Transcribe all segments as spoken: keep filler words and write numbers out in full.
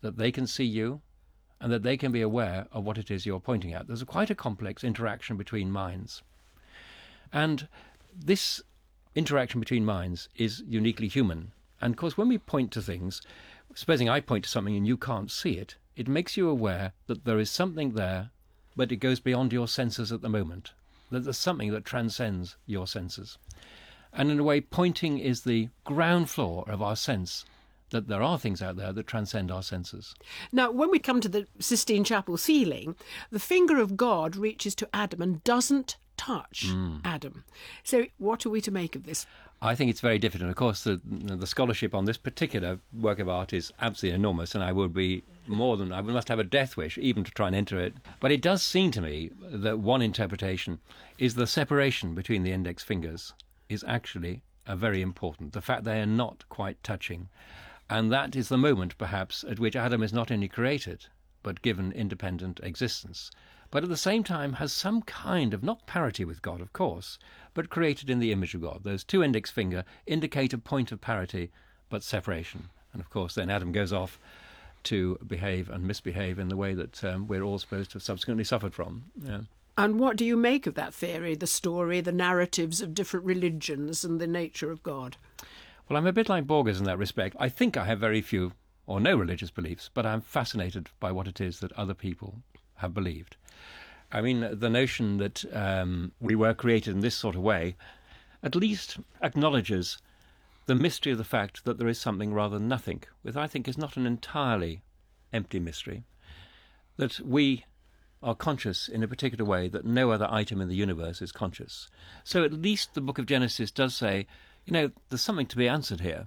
that they can see you and that they can be aware of what it is you're pointing at. There's a quite a complex interaction between minds. And this interaction between minds is uniquely human. And of course, when we point to things, supposing I point to something and you can't see it, it makes you aware that there is something there, but it goes beyond your senses at the moment, that there's something that transcends your senses. And in a way, pointing is the ground floor of our sense that there are things out there that transcend our senses. Now, when we come to the Sistine Chapel ceiling, the finger of God reaches to Adam and doesn't touch mm. Adam. So what are we to make of this? I think it's very different. And of course, the, the scholarship on this particular work of art is absolutely enormous, and I would be more than, I must have a death wish even to try and enter it. But it does seem to me that one interpretation is the separation between the index fingers is actually uh, very important. The fact they are not quite touching. And that is the moment, perhaps, at which Adam is not only created, but given independent existence, but at the same time has some kind of, not parity with God, of course, but created in the image of God. Those two index finger indicate a point of parity, but separation. And of course, then Adam goes off to behave and misbehave in the way that um, we're all supposed to have subsequently suffered from. Yeah. And what do you make of that theory, the story, the narratives of different religions and the nature of God? Well, I'm a bit like Borges in that respect. I think I have very few or no religious beliefs, but I'm fascinated by what it is that other people have believed. I mean, the notion that um, we were created in this sort of way at least acknowledges the mystery of the fact that there is something rather than nothing, which I think is not an entirely empty mystery, that we are conscious in a particular way that no other item in the universe is conscious. So at least the book of Genesis does say, you know, there's something to be answered here.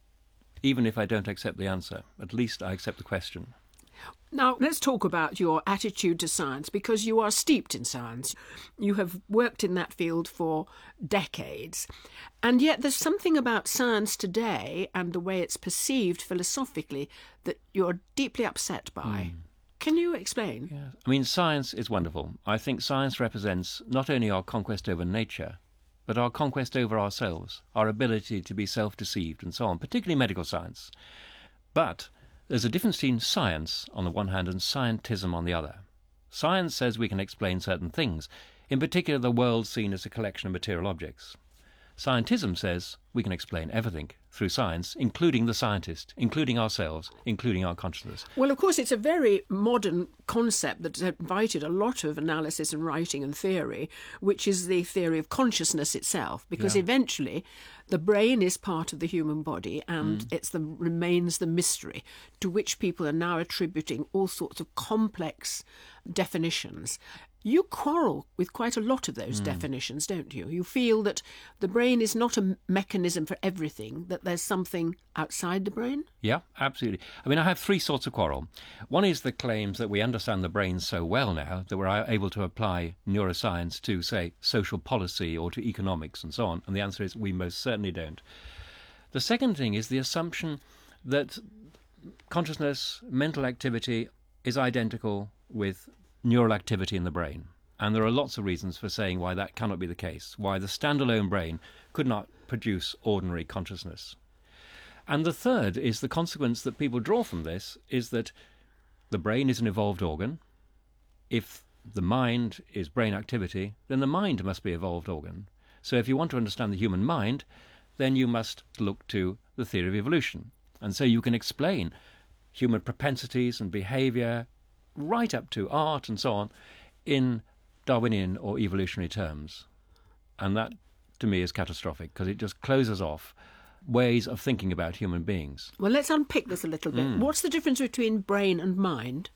Even if I don't accept the answer, at least I accept the question. Now, let's talk about your attitude to science, because you are steeped in science. You have worked in that field for decades. And yet there's something about science today and the way it's perceived philosophically that you're deeply upset by. Mm. Can you explain? Yeah. I mean, science is wonderful. I think science represents not only our conquest over nature, but our conquest over ourselves, our ability to be self-deceived and so on, particularly medical science. But there's a difference between science on the one hand and scientism on the other. Science says we can explain certain things, in particular the world seen as a collection of material objects. Scientism says we can explain everything through science, including the scientist, including ourselves, including our consciousness. Well, of course, it's a very modern concept that's invited a lot of analysis and writing and theory, which is the theory of consciousness itself, because yeah. eventually the brain is part of the human body and mm. it's the remains the mystery to which people are now attributing all sorts of complex definitions. You quarrel with quite a lot of those mm. definitions, don't you? You feel that the brain is not a mechanism for everything, that there's something outside the brain? Yeah, absolutely. I mean, I have three sorts of quarrel. One is the claims that we understand the brain so well now that we're able to apply neuroscience to, say, social policy or to economics and so on. And the answer is we most certainly don't. The second thing is the assumption that consciousness, mental activity is identical with neural activity in the brain. And there are lots of reasons for saying why that cannot be the case, why the standalone brain could not produce ordinary consciousness. And the third is the consequence that people draw from this is that the brain is an evolved organ. If the mind is brain activity, then the mind must be an evolved organ. So if you want to understand the human mind, then you must look to the theory of evolution. And so you can explain human propensities and behavior right up to art and so on in Darwinian or evolutionary terms. And that, to me, is catastrophic because it just closes off ways of thinking about human beings. Well, let's unpick this a little bit. Mm. What's the difference between brain and mind?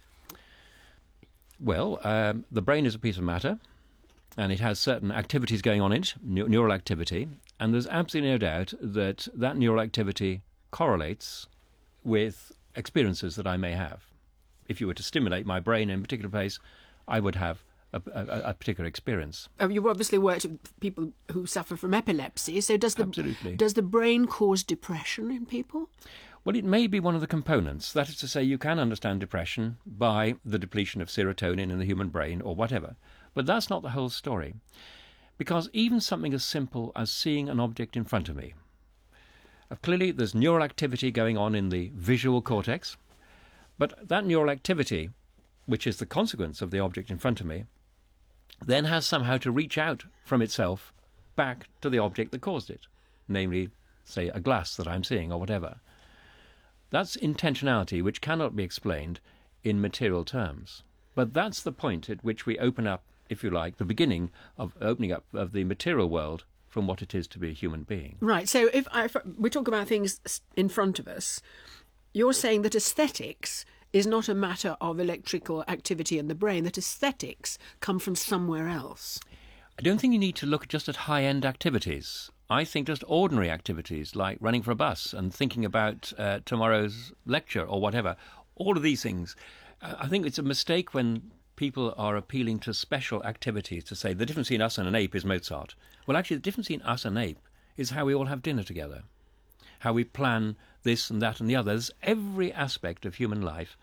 Well, um, the brain is a piece of matter and it has certain activities going on in it, ne- neural activity, and there's absolutely no doubt that that neural activity correlates with experiences that I may have. If you were to stimulate my brain in a particular place, I would have a, a, a particular experience. Oh, you've obviously worked with people who suffer from epilepsy, so does the, Absolutely. does the brain cause depression in people? Well, it may be one of the components. That is to say, you can understand depression by the depletion of serotonin in the human brain or whatever. But that's not the whole story. Because even something as simple as seeing an object in front of me, uh, clearly there's neural activity going on in the visual cortex, But that neural activity, which is the consequence of the object in front of me, then has somehow to reach out from itself back to the object that caused it, namely, say, a glass that I'm seeing or whatever. That's intentionality which cannot be explained in material terms. But that's the point at which we open up, if you like, the beginning of opening up of the material world from what it is to be a human being. Right, so if, I, if we talk about things in front of us, you're saying that aesthetics is not a matter of electrical activity in the brain, that aesthetics come from somewhere else. I don't think you need to look just at high-end activities. I think just ordinary activities like running for a bus and thinking about uh, tomorrow's lecture or whatever, all of these things. Uh, I think it's a mistake when people are appealing to special activities to say the difference between us and an ape is Mozart. Well, actually, the difference between us and an ape is how we all have dinner together, how we plan this and that and the others. Every aspect of human life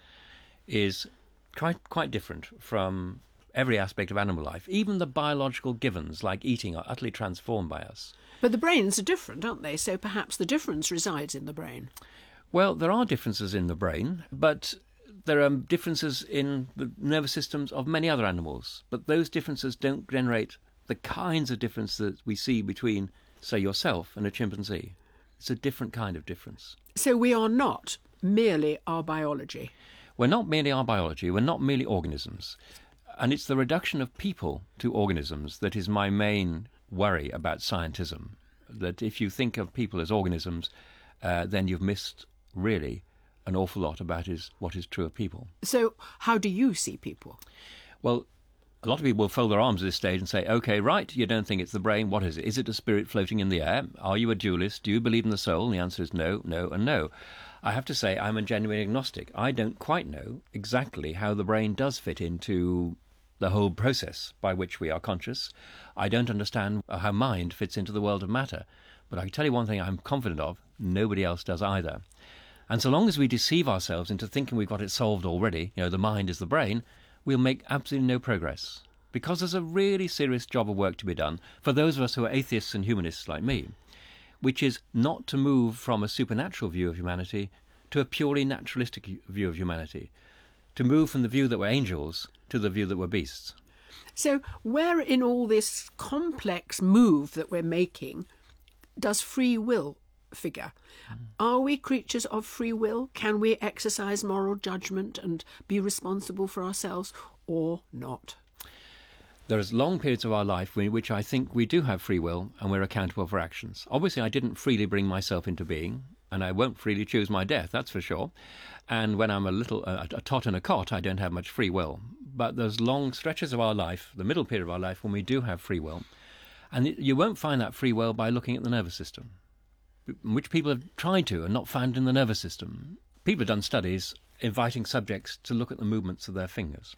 is quite quite different from every aspect of animal life. Even the biological givens, like eating, are utterly transformed by us. But the brains are different, aren't they? So perhaps the difference resides in the brain. Well, there are differences in the brain, but there are differences in the nervous systems of many other animals. But those differences don't generate the kinds of difference that we see between, say, yourself and a chimpanzee. It's a different kind of difference. So we are not merely our biology. We're not merely our biology. We're not merely organisms. And it's the reduction of people to organisms that is my main worry about scientism. That if you think of people as organisms, uh, then you've missed, really, an awful lot about is, what is true of people. So how do you see people? Well, a lot of people will fold their arms at this stage and say, OK, right, you don't think it's the brain. What is it? Is it a spirit floating in the air? Are you a dualist? Do you believe in the soul? And the answer is no, no, and no. I have to say I'm a genuine agnostic. I don't quite know exactly how the brain does fit into the whole process by which we are conscious. I don't understand how mind fits into the world of matter. But I can tell you one thing I'm confident of, nobody else does either. And so long as we deceive ourselves into thinking we've got it solved already, you know, the mind is the brain, we'll make absolutely no progress. Because there's a really serious job of work to be done for those of us who are atheists and humanists like me, which is not to move from a supernatural view of humanity to a purely naturalistic view of humanity, to move from the view that we're angels to the view that we're beasts. So where in all this complex move that we're making does free will figure? Mm. Are we creatures of free will? Can we exercise moral judgment and be responsible for ourselves or not? There is long periods of our life in which I think we do have free will and we're accountable for actions. Obviously, I didn't freely bring myself into being, and I won't freely choose my death, that's for sure. And when I'm a little a, a tot in a cot, I don't have much free will. But there's long stretches of our life, the middle period of our life, when we do have free will. And it, you won't find that free will by looking at the nervous system, which people have tried to and not found in the nervous system. People have done studies inviting subjects to look at the movements of their fingers.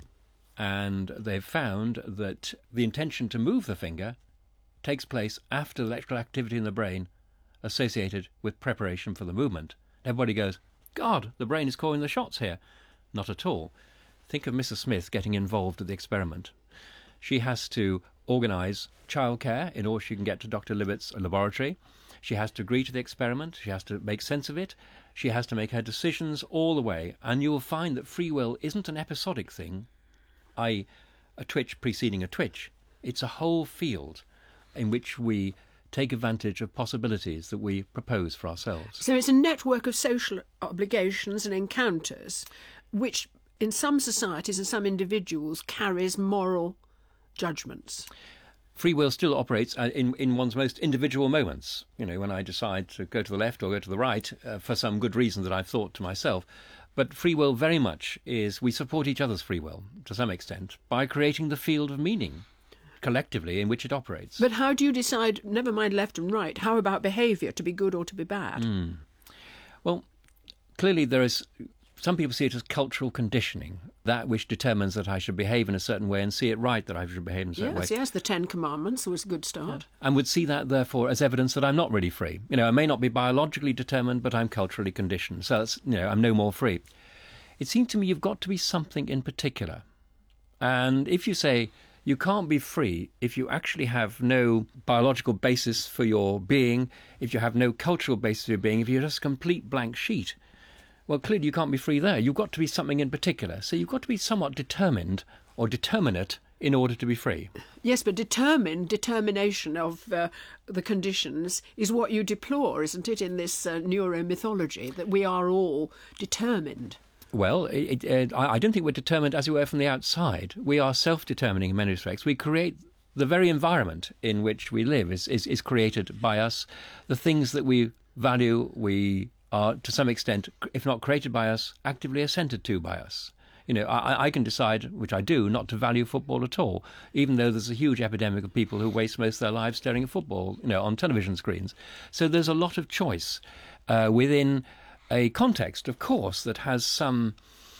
And they've found that the intention to move the finger takes place after the electrical activity in the brain associated with preparation for the movement. Everybody goes, God, the brain is calling the shots here. Not at all. Think of Missus Smith getting involved at the experiment. She has to organise childcare in order she can get to Doctor Libet's laboratory. She has to agree to the experiment. She has to make sense of it. She has to make her decisions all the way. And you will find that free will isn't an episodic thing, that is a twitch preceding a twitch. It's a whole field in which we take advantage of possibilities that we propose for ourselves. So it's a network of social obligations and encounters which in some societies and some individuals carries moral judgments. Free will still operates in, in one's most individual moments. You know, when I decide to go to the left or go to the right uh, for some good reason that I've thought to myself. But free will very much is we support each other's free will to some extent by creating the field of meaning collectively in which it operates. But how do you decide, never mind left and right, how about behaviour, to be good or to be bad? Mm. Well, clearly there is, some people see it as cultural conditioning, that which determines that I should behave in a certain way and see it right that I should behave in a certain yes, way. Yes, the Ten Commandments was a good start. Yeah. And would see that, therefore, as evidence that I'm not really free. You know, I may not be biologically determined, but I'm culturally conditioned. So, that's, you know, I'm no more free. It seems to me you've got to be something in particular. And if you say you can't be free if you actually have no biological basis for your being, if you have no cultural basis for your being, if you're just a complete blank sheet, Well, clearly you can't be free there. You've got to be something in particular. So you've got to be somewhat determined or determinate in order to be free. Yes, but determined, determination of uh, the conditions is what you deplore, isn't it, in this uh, neuromythology, that we are all determined? Well, it, it, I don't think we're determined as we were from the outside. We are self-determining in many respects. We create the very environment in which we live is, is, is created by us. The things that we value, we are, to some extent, if not created by us, actively assented to by us. You know, I, I can decide, which I do, not to value football at all, even though there's a huge epidemic of people who waste most of their lives staring at football, you know, on television screens. So there's a lot of choice uh, within a context, of course, that has some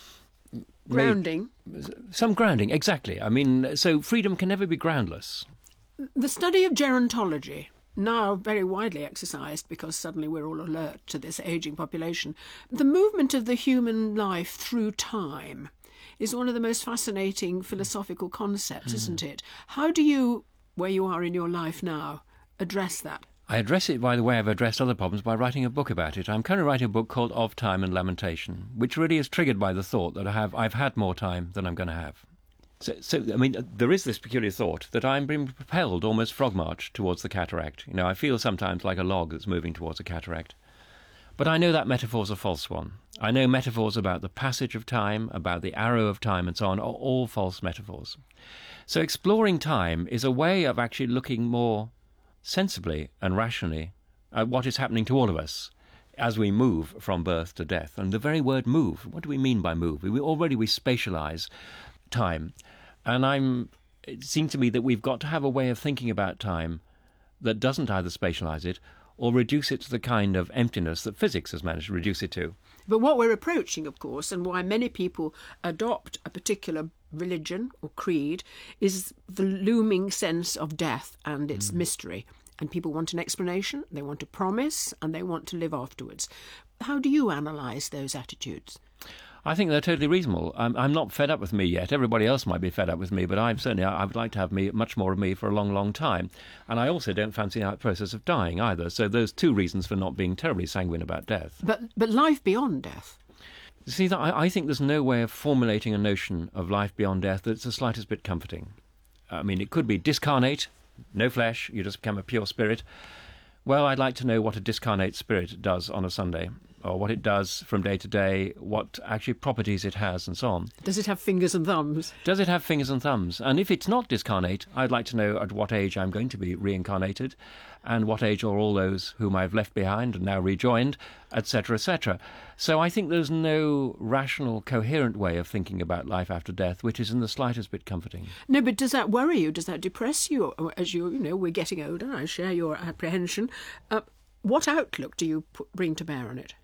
grounding. Some grounding, exactly. I mean, so freedom can never be groundless. The study of gerontology, now very widely exercised because suddenly we're all alert to this ageing population, the movement of the human life through time is one of the most fascinating philosophical concepts, mm. isn't it? How do you, where you are in your life now, address that? I address it by the way I've addressed other problems by writing a book about it. I'm currently writing a book called Of Time and Lamentation, which really is triggered by the thought that I have, I've had more time than I'm going to have. So, so, I mean, there is this peculiar thought that I'm being propelled almost frog march towards the cataract. You know, I feel sometimes like a log that's moving towards a cataract. But I know that metaphor's a false one. I know metaphors about the passage of time, about the arrow of time and so on, are all false metaphors. So exploring time is a way of actually looking more sensibly and rationally at what is happening to all of us as we move from birth to death. And the very word move, what do we mean by move? We already we spatialize time. And I'm it seems to me that we've got to have a way of thinking about time that doesn't either spatialize it or reduce it to the kind of emptiness that physics has managed to reduce it to. But what we're approaching, of course, and why many people adopt a particular religion or creed, is the looming sense of death and its mm. mystery. And people want an explanation, they want a promise, and they want to live afterwards. How do you analyse those attitudes? I think they're totally reasonable. I'm, I'm not fed up with me yet. Everybody else might be fed up with me, but I'm certainly, I would like to have me much more of me for a long, long time. And I also don't fancy the process of dying either. So those two reasons for not being terribly sanguine about death. But but life beyond death? See, I, I think there's no way of formulating a notion of life beyond death that's the slightest bit comforting. I mean, it could be discarnate, no flesh, you just become a pure spirit. Well, I'd like to know what a discarnate spirit does on a Sunday, or what it does from day to day, what actually properties it has, and so on. Does it have fingers and thumbs? Does it have fingers and thumbs? And if it's not discarnate, I'd like to know at what age I'm going to be reincarnated, and what age are all those whom I've left behind and now rejoined, et cetera, et cetera. So I think there's no rational, coherent way of thinking about life after death, which is in the slightest bit comforting. No, but does that worry you? Does that depress you? As you, you know, we're getting older, I share your apprehension. Uh, what outlook do you put, bring to bear on it?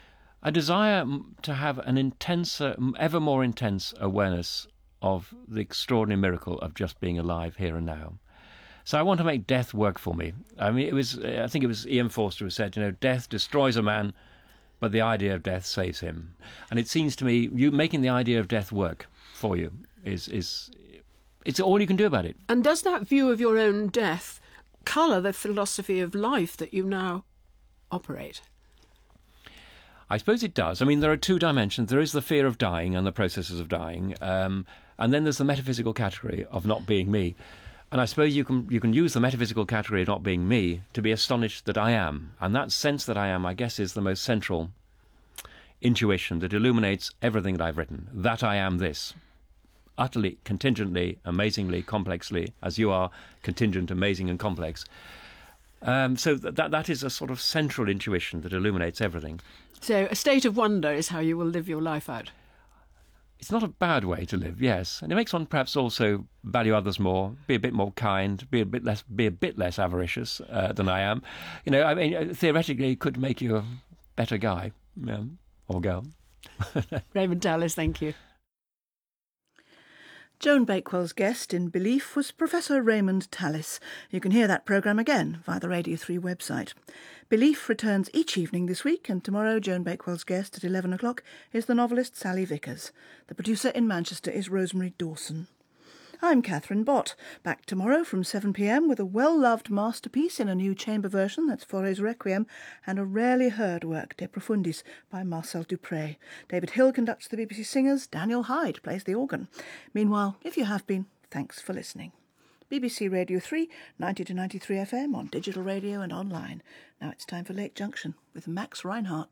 A desire to have an intenser, ever more intense awareness of the extraordinary miracle of just being alive here and now. So I want to make death work for me. I mean, it was, I think it was Ian Forster who said, you know, death destroys a man, but the idea of death saves him. And it seems to me, you making the idea of death work for you is, is it's all you can do about it. And does that view of your own death colour the philosophy of life that you now operate? I suppose it does. I mean, there are two dimensions. There is the fear of dying and the processes of dying, um, and then there's the metaphysical category of not being me. And I suppose you can you can use the metaphysical category of not being me to be astonished that I am. And that sense that I am, I guess, is the most central intuition that illuminates everything that I've written. That I am this. Utterly, contingently, amazingly, complexly, as you are contingent, amazing and complex. Um, so that that is a sort of central intuition that illuminates everything. So a state of wonder is how you will live your life out. It's not a bad way to live, yes, and it makes one perhaps also value others more, be a bit more kind, be a bit less, be a bit less avaricious uh, than I am. You know, I mean, theoretically, it could make you a better guy, you know, or girl. Raymond Tallis, thank you. Joan Bakewell's guest in Belief was Professor Raymond Tallis. You can hear that programme again via the Radio three website. Belief returns each evening this week, and tomorrow Joan Bakewell's guest at eleven o'clock is the novelist Sally Vickers. The producer in Manchester is Rosemary Dawson. I'm Catherine Bott, back tomorrow from seven p m with a well-loved masterpiece in a new chamber version, that's Fauré's Requiem, and a rarely heard work, De Profundis, by Marcel Dupré. David Hill conducts the B B C Singers, Daniel Hyde plays the organ. Meanwhile, if you have been, thanks for listening. B B C Radio three, ninety to ninety-three F M on digital radio and online. Now it's time for Lake Junction with Max Reinhardt.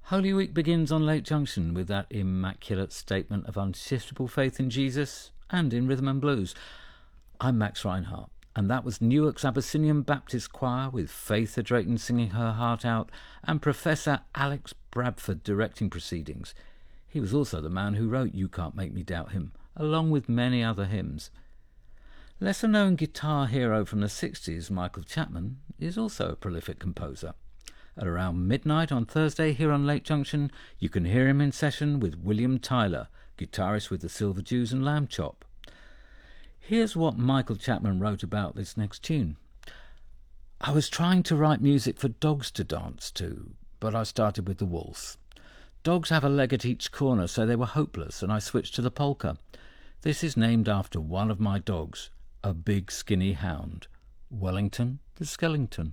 Holy Week begins on Lake Junction with that immaculate statement of unshiftable faith in Jesus and in rhythm and blues. I'm Max Reinhardt, and that was Newark's Abyssinian Baptist Choir with Faith Drayton singing her heart out and Professor Alex Bradford directing proceedings. He was also the man who wrote You Can't Make Me Doubt Him, along with many other hymns. Lesser-known guitar hero from the sixties, Michael Chapman, is also a prolific composer. At around midnight on Thursday here on Lake Junction, you can hear him in session with William Tyler, guitarist with the Silver Jews and Lamb Chop. Here's what Michael Chapman wrote about this next tune. I was trying to write music for dogs to dance to, but I started with the waltz. Dogs have a leg at each corner, so they were hopeless, and I switched to the polka. This is named after one of my dogs, a big skinny hound, Wellington the Skellington.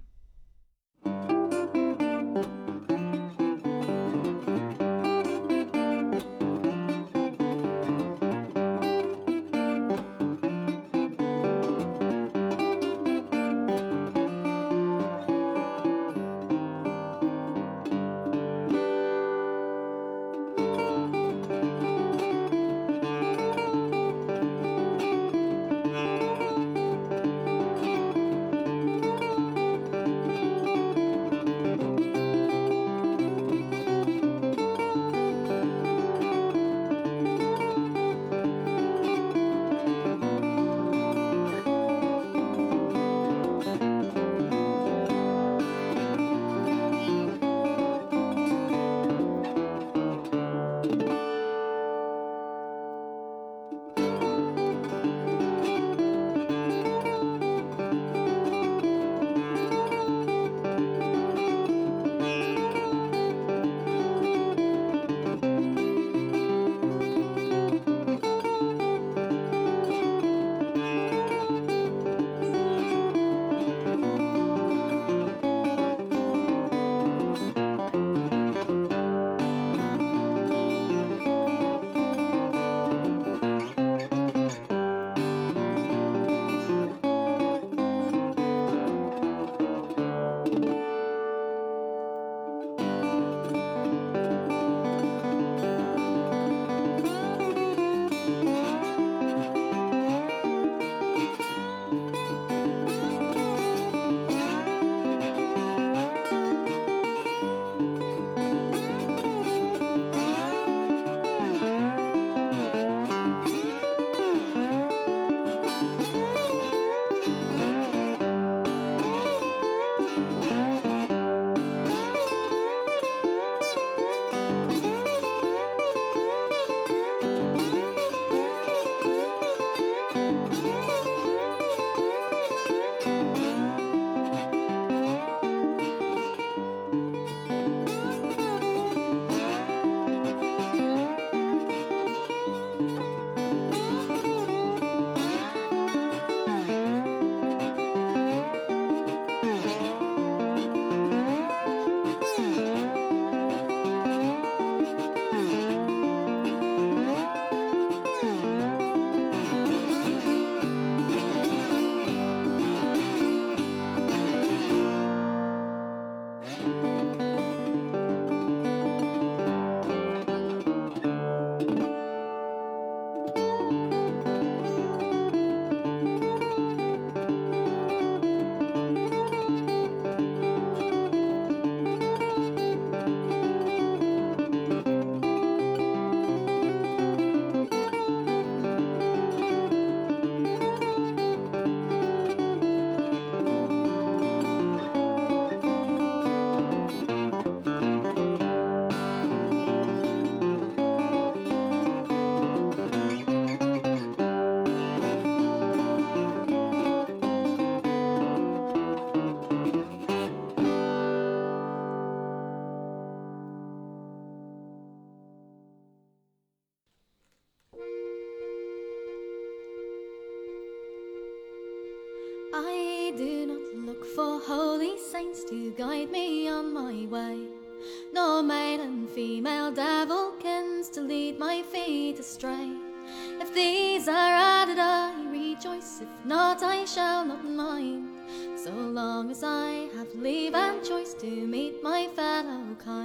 I do not look for holy saints to guide me on my way, nor male and female devilkins to lead my feet astray. If these are added, I rejoice; if not, I shall not mind, so long as I have leave and choice to meet my fellow kind.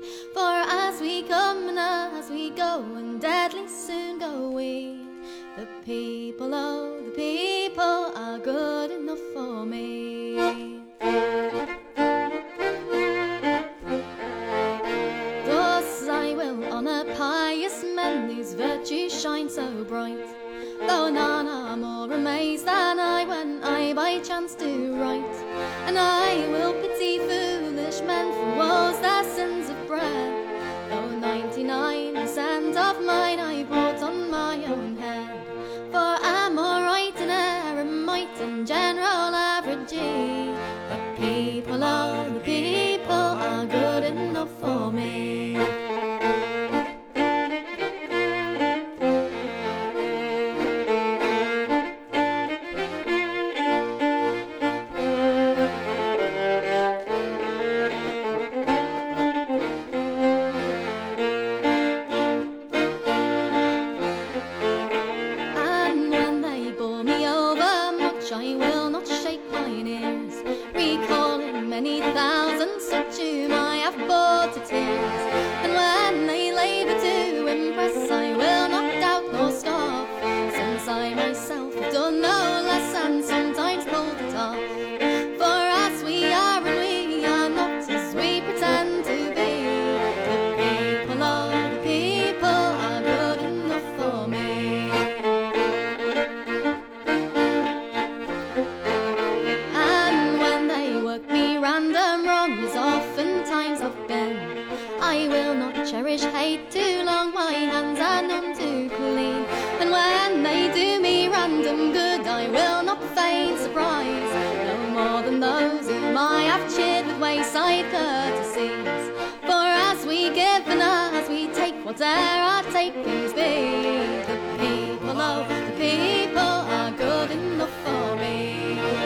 For as we come and as we go, and deadly soon go we, the people, oh, the people are good enough for me. Thus I will honour pious men whose virtues shine so bright, though none are more amazed than I when I by chance do right. And I will pity foolish men for woes their sins have bred, though ninety-nine percent of mine I brought on my own head. For I'm alright in eremite and general averagey. The people, oh, the people are good enough for me. Whate'er our takings be, the people, oh, the people are good enough for me.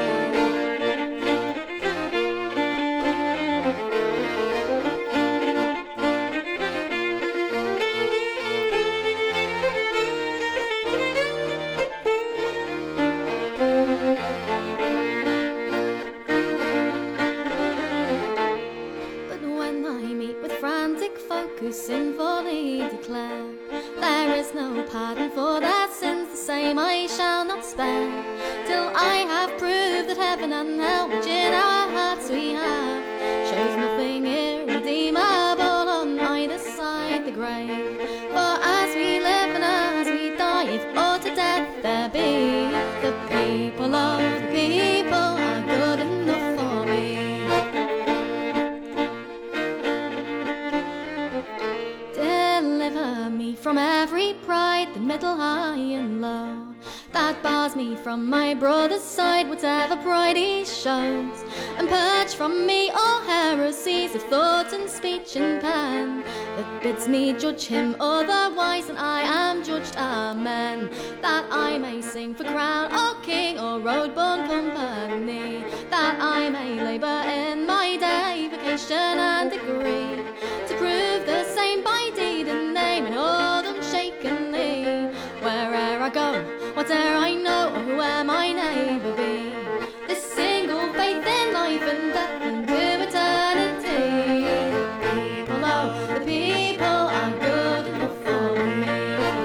But when I meet with frantic folk who sinfully declare there is no pardon for their sins, the same I shall not spare, till I have proved that heaven and hell, which in our hearts we have, shows nothing irredeemable on either side the grave. For as we live and as we die, if aught to death there be, the people, oh, the people are good enough for me. Deliver me from every pride, the middle, high and low, that bars me from my brother's side, whatever pride he shows, and purge from me all heresies of thought and speech and pen, that bids me judge him otherwise than I am judged. Amen. That I may sing for crown or king or road-born company, that I may labour in my day, vocation and degree, to prove the same by deed and name and all unshakenly. Where'er I go, whate'er I know, or whoe'er my neighbour be, this single faith in life and death and to eternity. The people, oh, the people are good enough for me.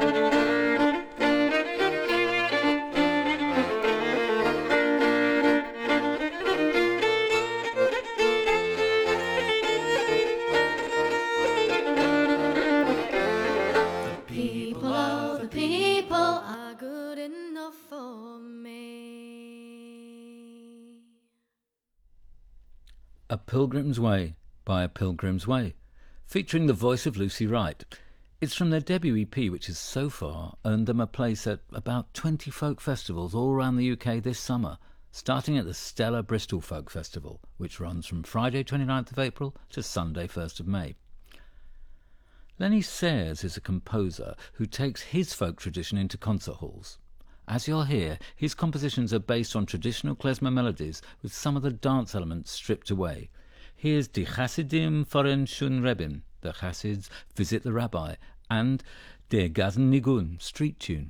The people, oh, the people are good enough for me. A Pilgrim's Way by A Pilgrim's Way, featuring the voice of Lucy Wright. It's from their debut E P, which has so far earned them a place at about twenty folk festivals all around the U K this summer, starting at the Stella Bristol Folk Festival, which runs from Friday twenty-ninth of April to Sunday first of May. Lenny Sayers is a composer who takes his folk tradition into concert halls. As you'll hear, his compositions are based on traditional klezmer melodies with some of the dance elements stripped away. Here's Die Chassidim fahren schon Rebben, the Chassids visit the rabbi, and Der Gazen Nigun, street tune.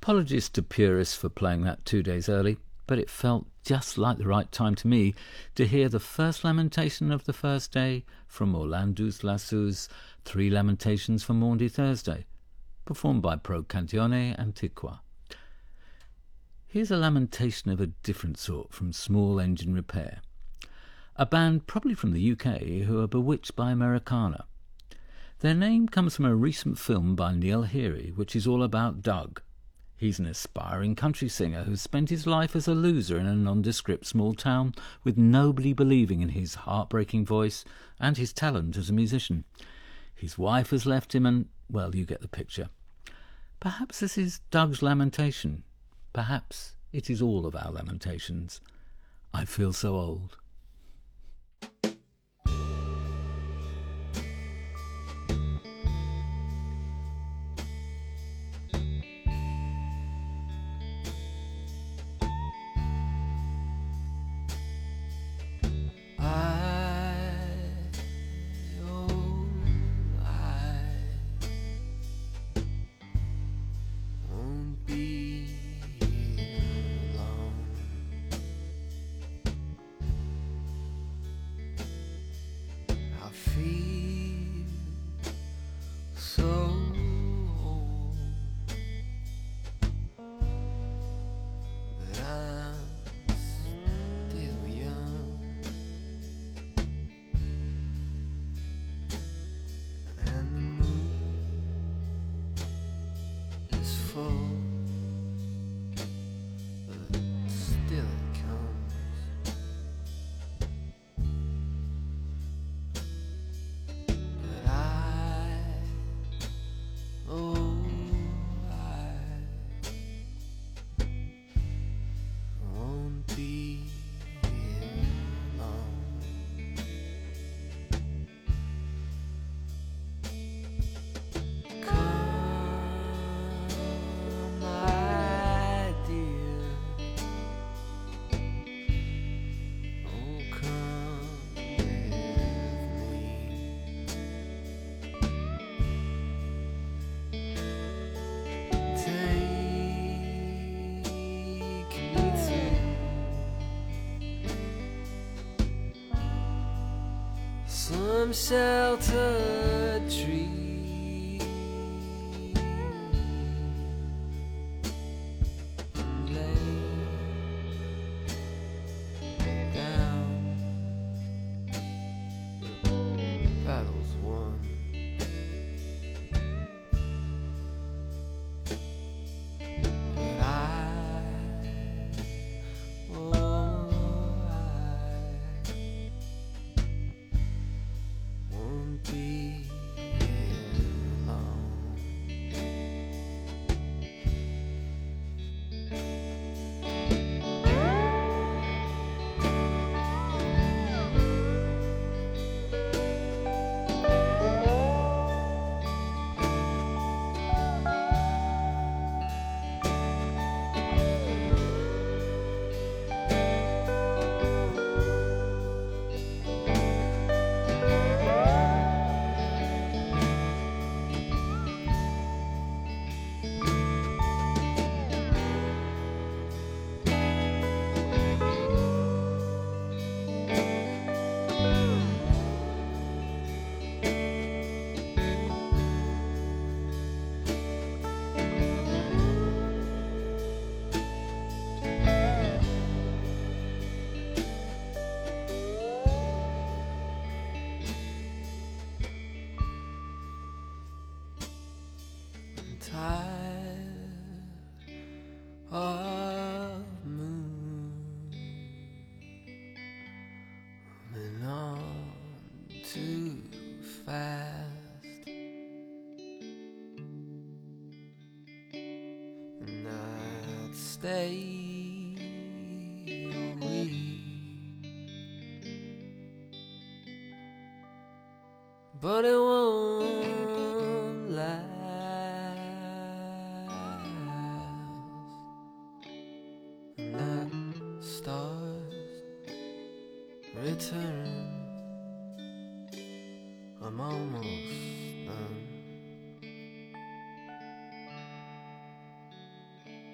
Apologies to purists for playing that two days early, but it felt just like the right time to me to hear the first lamentation of the first day from Orlandus Lassus' Three Lamentations for Maundy Thursday, performed by Pro Cantione Antiqua. Here's a lamentation of a different sort from Small Engine Repair, a band probably from the U K who are bewitched by Americana. Their name comes from a recent film by Neil Heery, which is all about Doug. He's an aspiring country singer who's spent his life as a loser in a nondescript small town with nobody believing in his heartbreaking voice and his talent as a musician. His wife has left him and, well, you get the picture. Perhaps this is Doug's lamentation. Perhaps it is all of our lamentations. I feel so old. Some sheltered tree lay down, battles won. But I, oh, I won't be alone. Tired of moon moving on too fast, and I'd stay away, but it won't last. Stars return, I'm almost done.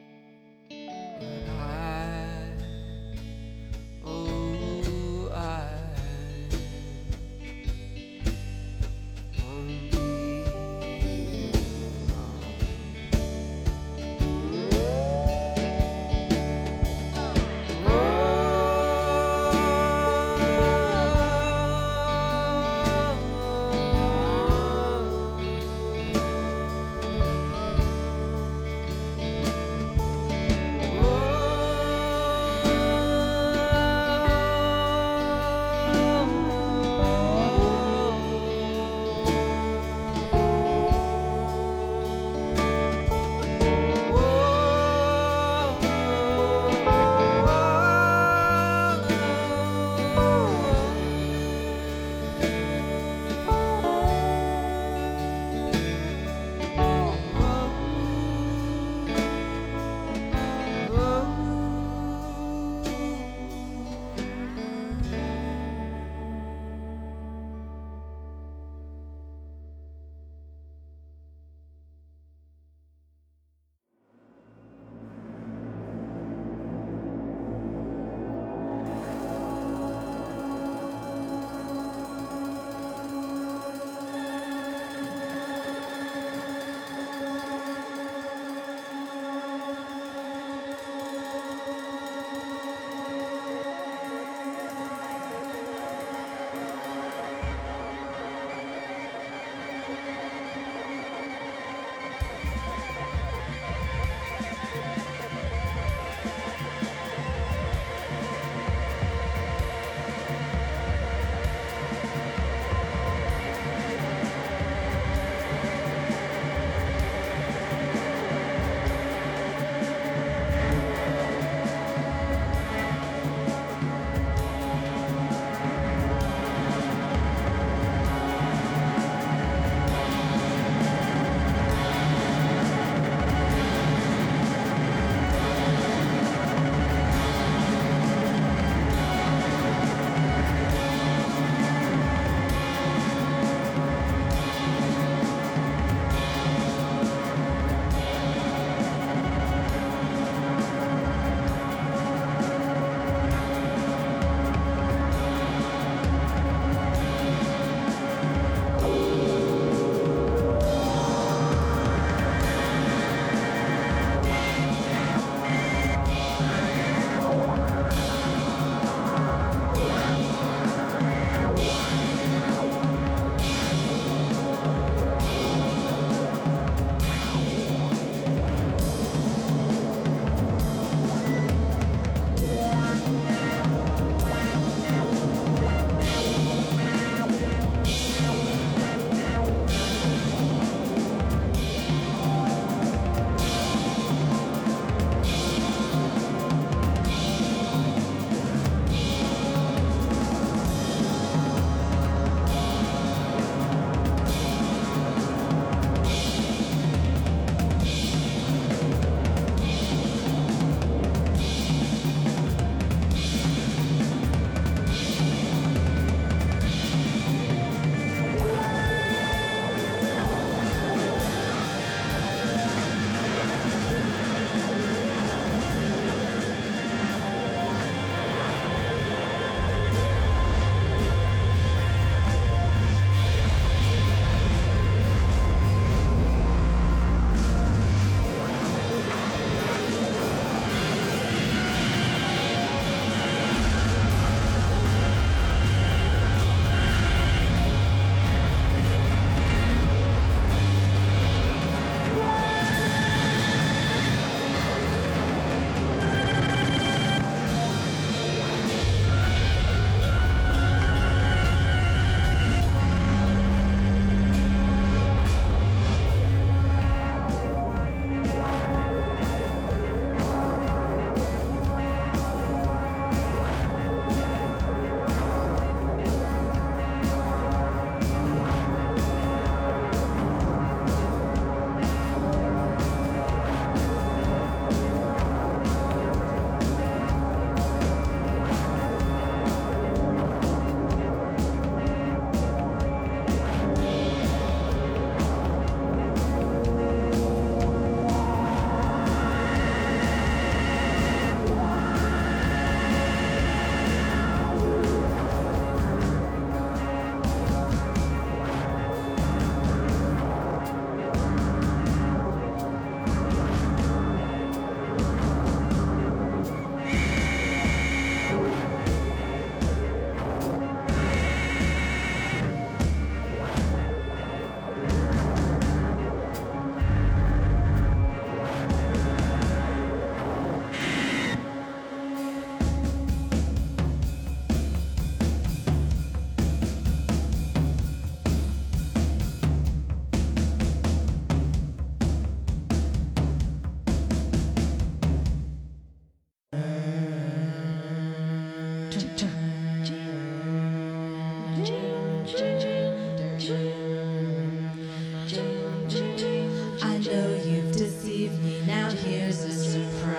I know you've deceived me, now here's a surprise.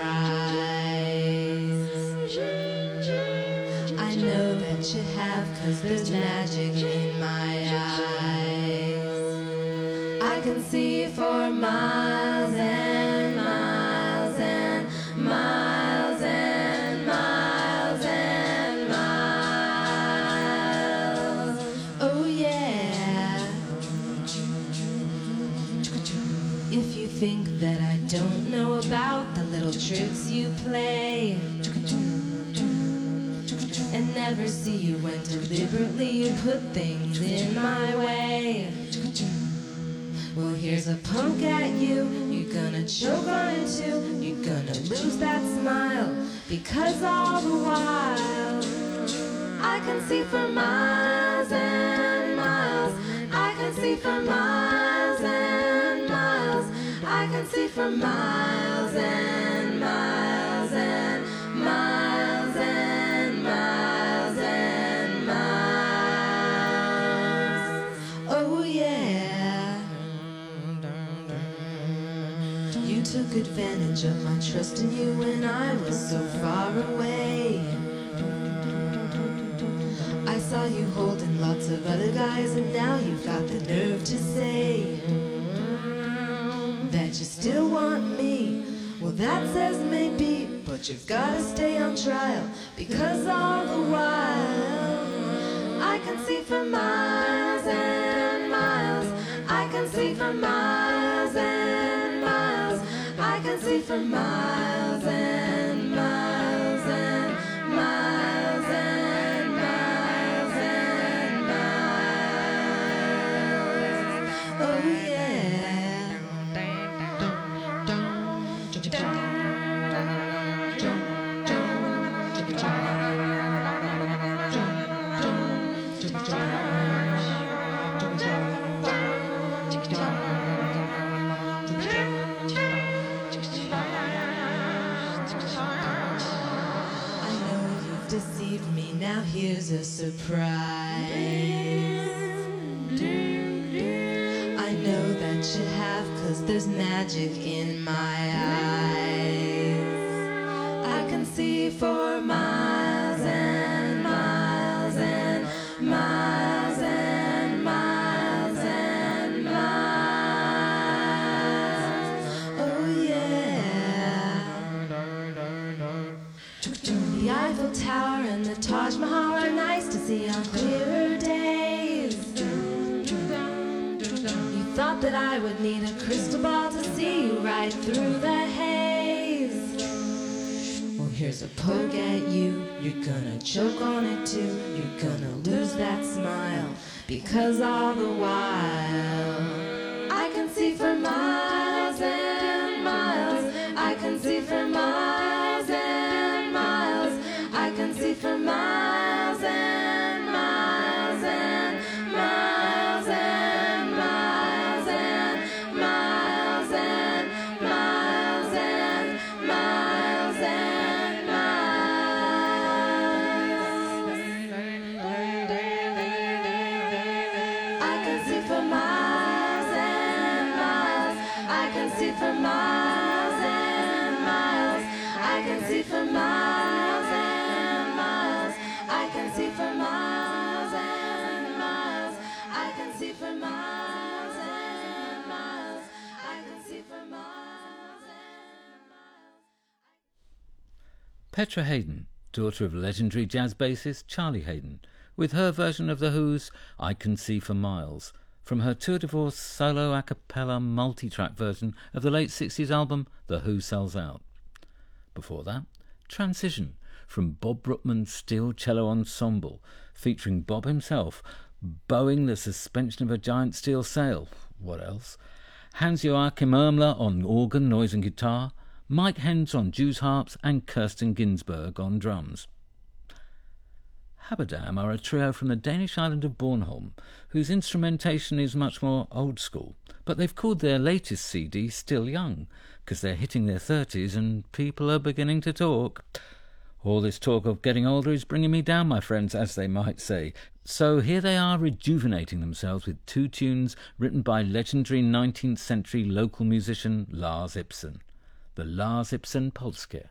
I know that you have, 'cause there's magic in my eyes. I can see for miles and miles and miles and miles and miles. Oh yeah. If you think that I don't know about the little tricks you play and never see you when deliberately you put things in my way, well, here's a poke at you. You're gonna choke on it too. You're gonna lose that smile, because all the while I can see for miles and miles. I can see for miles and miles. I can see for miles and miles and miles and miles and miles. Oh yeah. You took advantage of my trust in you when I was so far away. I saw you holding lots of other guys, and now you've got the nerve to say that you still want me. Well, that says maybe, but you've gotta stay on trial, because all the while I can see for miles and miles. I can see for miles and miles. I can see for miles and miles and miles and miles and miles. Oh yeah. Deceived me, now here's a surprise. I know that you have, 'cause there's magic in my eyes. I can see for miles and miles and miles and miles and miles. Oh yeah. The Eiffel Tower and the Taj Mahal are nice to see on clearer days. You thought that I would need a crystal ball to see you right through the haze. Well, here's a poke at you. You're gonna choke on it too. You're gonna lose that smile, because all the while I can see for miles and miles. I can see for miles and miles. I can see for miles and miles and miles and miles and miles and miles and miles and miles. I can see for miles and miles. I can see for miles and miles. I can see for miles and miles. I can see for miles and miles. I can see for miles and miles. I can see for miles and miles. Petra Haden, daughter of legendary jazz bassist Charlie Haden, with her version of The Who's I Can See for Miles, from her tour de force solo a cappella multi-track version of the late sixties album The Who Sells Out. Before that, Transition, from Bob Brookman's Steel Cello Ensemble, featuring Bob himself bowing the suspension of a giant steel sail. What else? Hans-Joachim Ermler on organ, noise and guitar, Mike Hens on Jews harps, and Kirsten Ginsberg on drums. Haberdam are a trio from the Danish island of Bornholm, whose instrumentation is much more old school, but they've called their latest C D Still Young, because they're hitting their thirties and people are beginning to talk. All this talk of getting older is bringing me down, my friends, as they might say. So here they are rejuvenating themselves with two tunes written by legendary nineteenth century local musician Lars Ibsen. The Lars Ibsen Polska.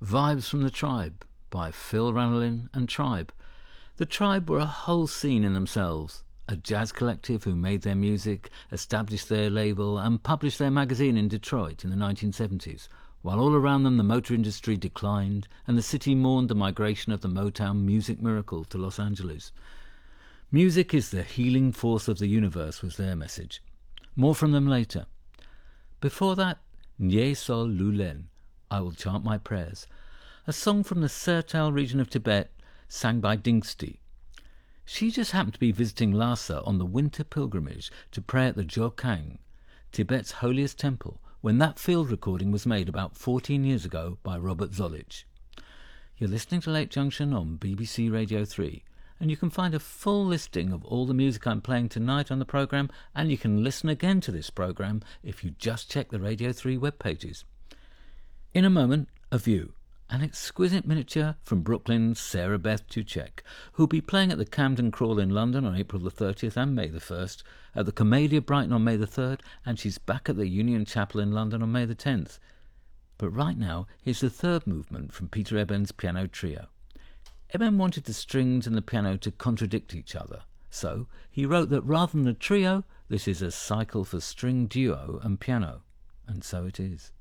Vibes from the Tribe by Phil Ranelin and Tribe. The Tribe were a whole scene in themselves, a jazz collective who made their music, established their label and published their magazine in Detroit in the nineteen seventies, while all around them the motor industry declined and the city mourned the migration of the Motown music miracle to Los Angeles. Music is the healing force of the universe was their message. More from them later. Before that, Nye Sol Lulen, I Will Chant My Prayers, a song from the Sertal region of Tibet, sang by Dingsti. She just happened to be visiting Lhasa on the winter pilgrimage to pray at the Jokang, Tibet's holiest temple, when that field recording was made about fourteen years ago by Robert Zolich. You're listening to Late Junction on B B C Radio three, and you can find a full listing of all the music I'm playing tonight on the programme, and you can listen again to this programme if you just check the Radio three web pages. In a moment, a view, an exquisite miniature from Brooklyn's Sarah Beth Tuchek, who'll be playing at the Camden Crawl in London on April the thirtieth and May the first, at the Commedia Brighton on May the third, and she's back at the Union Chapel in London on May the tenth. But right now, here's the third movement from Peter Eben's piano trio. Eben wanted the strings and the piano to contradict each other, so he wrote that rather than a trio, this is a cycle for string duo and piano, and so it is.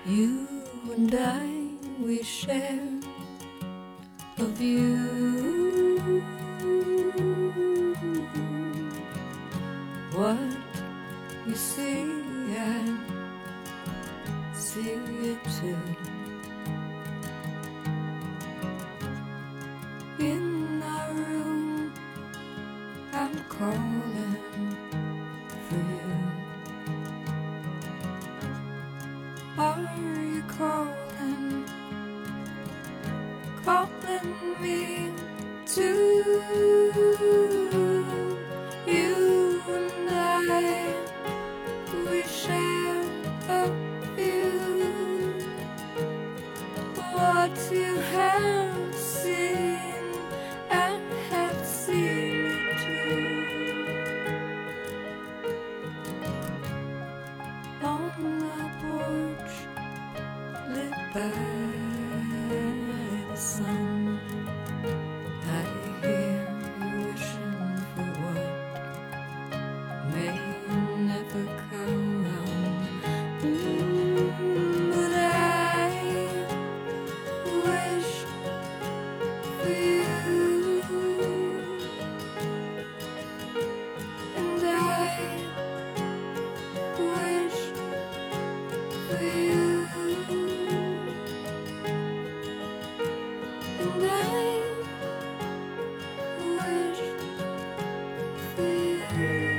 You and I, we share a view. What you see, I see it too. In our room, I'm calling for you. Are you calling, calling me too? You and I, we share a view. What you have seen, I have seen it too. On the porch, lit by the sun, I hear you wishing for what may never come. Mm, but I wish for you, and I wish for you, and I wish for you.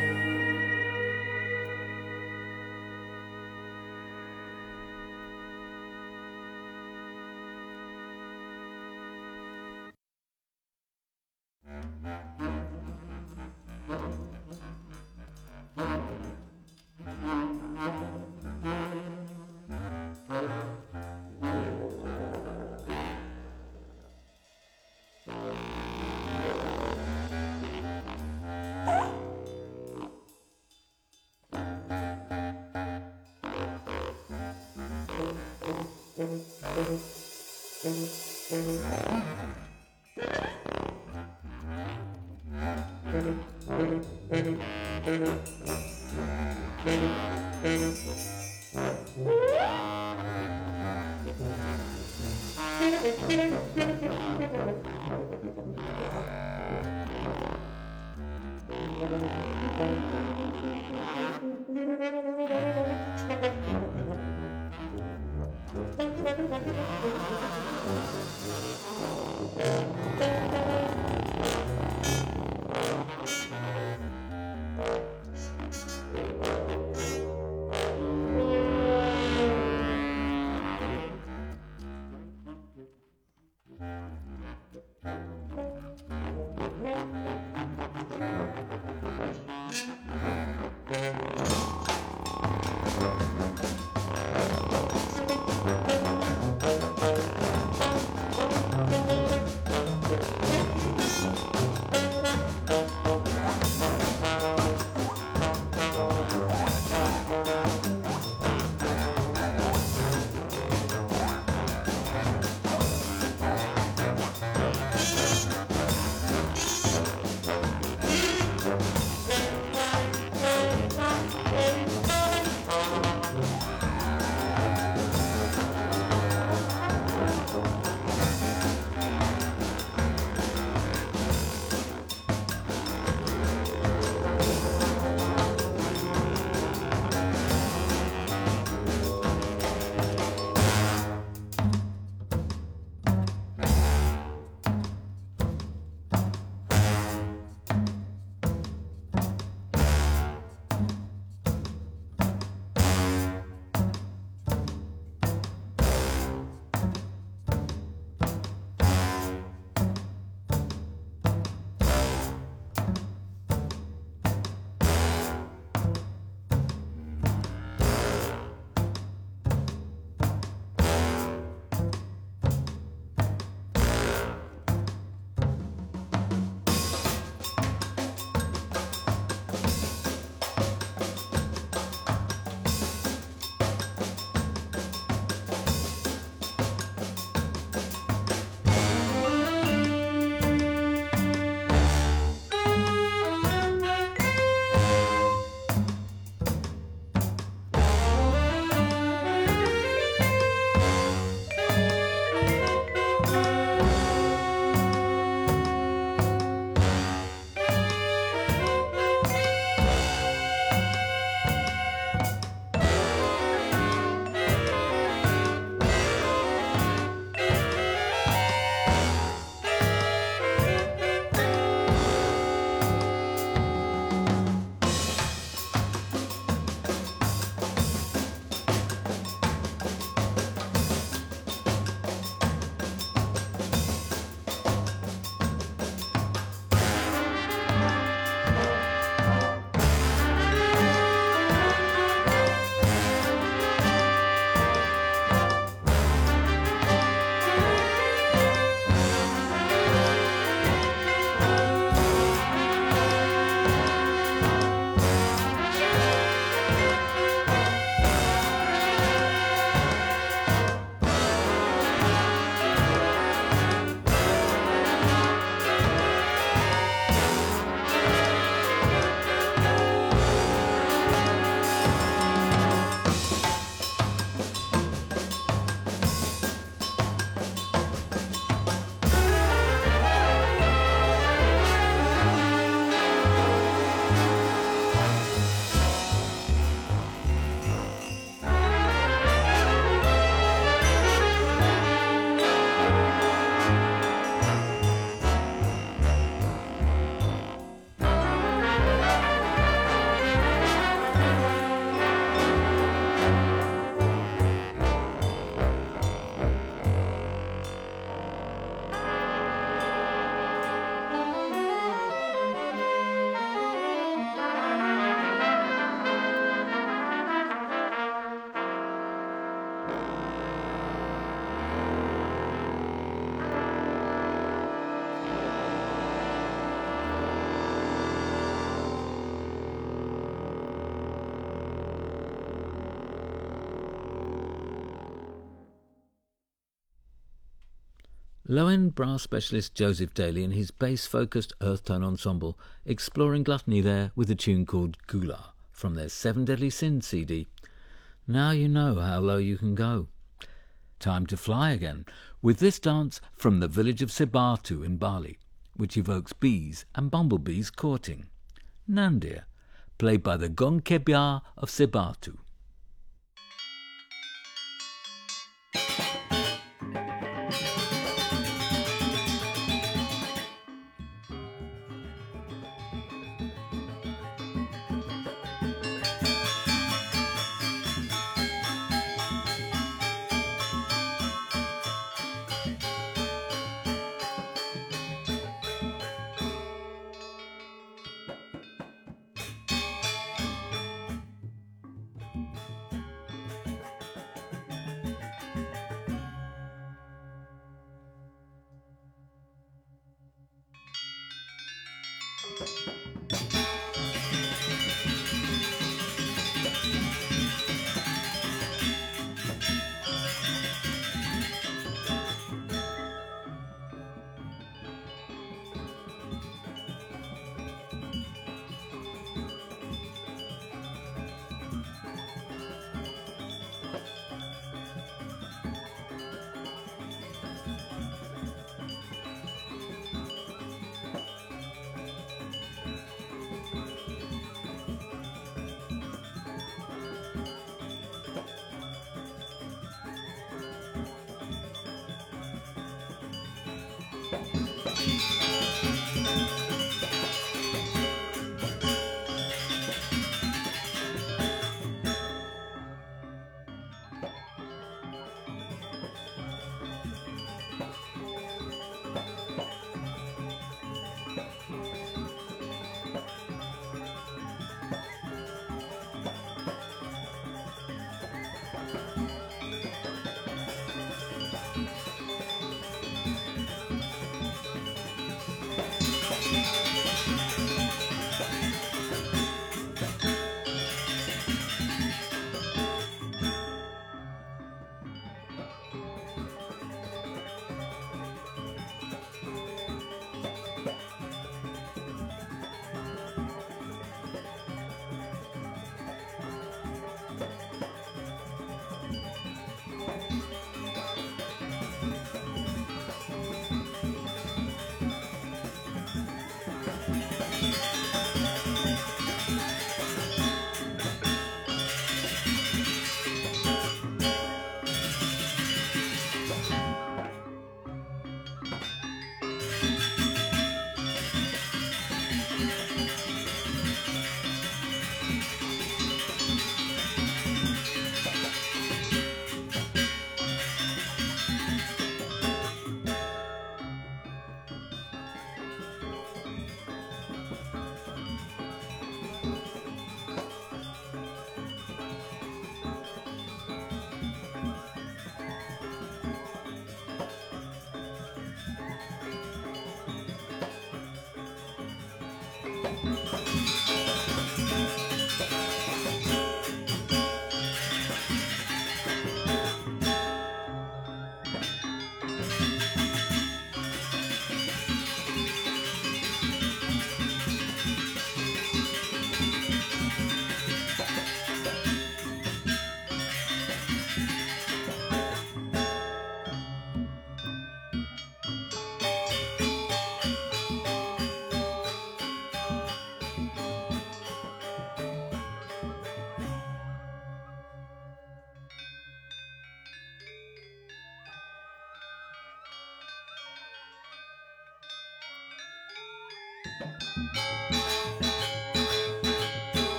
Low-end brass specialist Joseph Daly and his bass-focused earth tone ensemble exploring gluttony there with a tune called Gula from their Seven Deadly Sins C D. Now you know how low you can go. Time to fly again with this dance from the village of Sibatu in Bali, which evokes bees and bumblebees courting. Nandir, played by the Gong Kebya of Sibatu.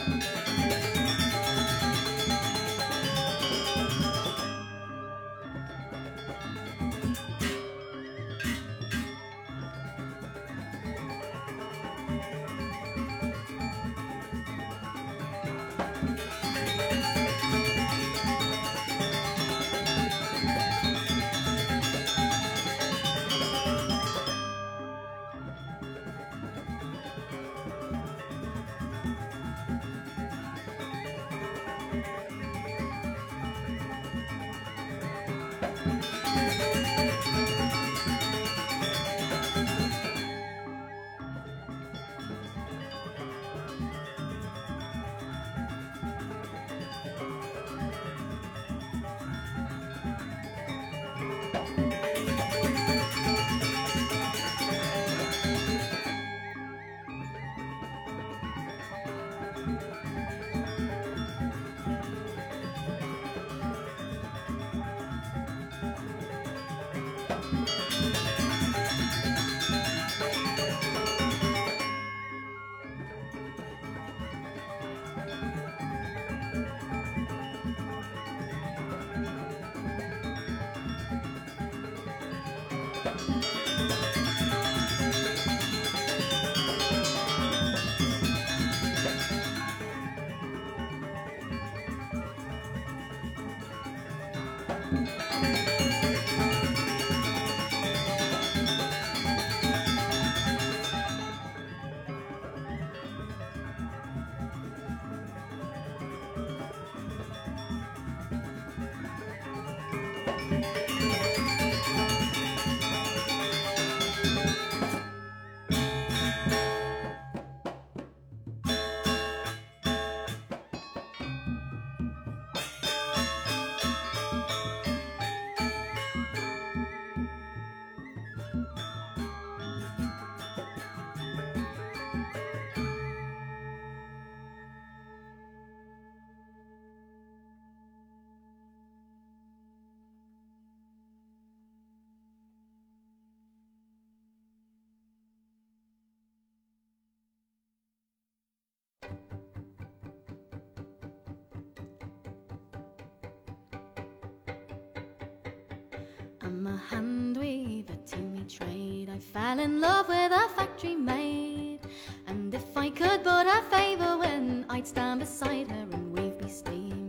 I'm a hand weaver to me trade. I fell in love with a factory maid, and if I could but a favour win, I'd stand beside her and weave me steam.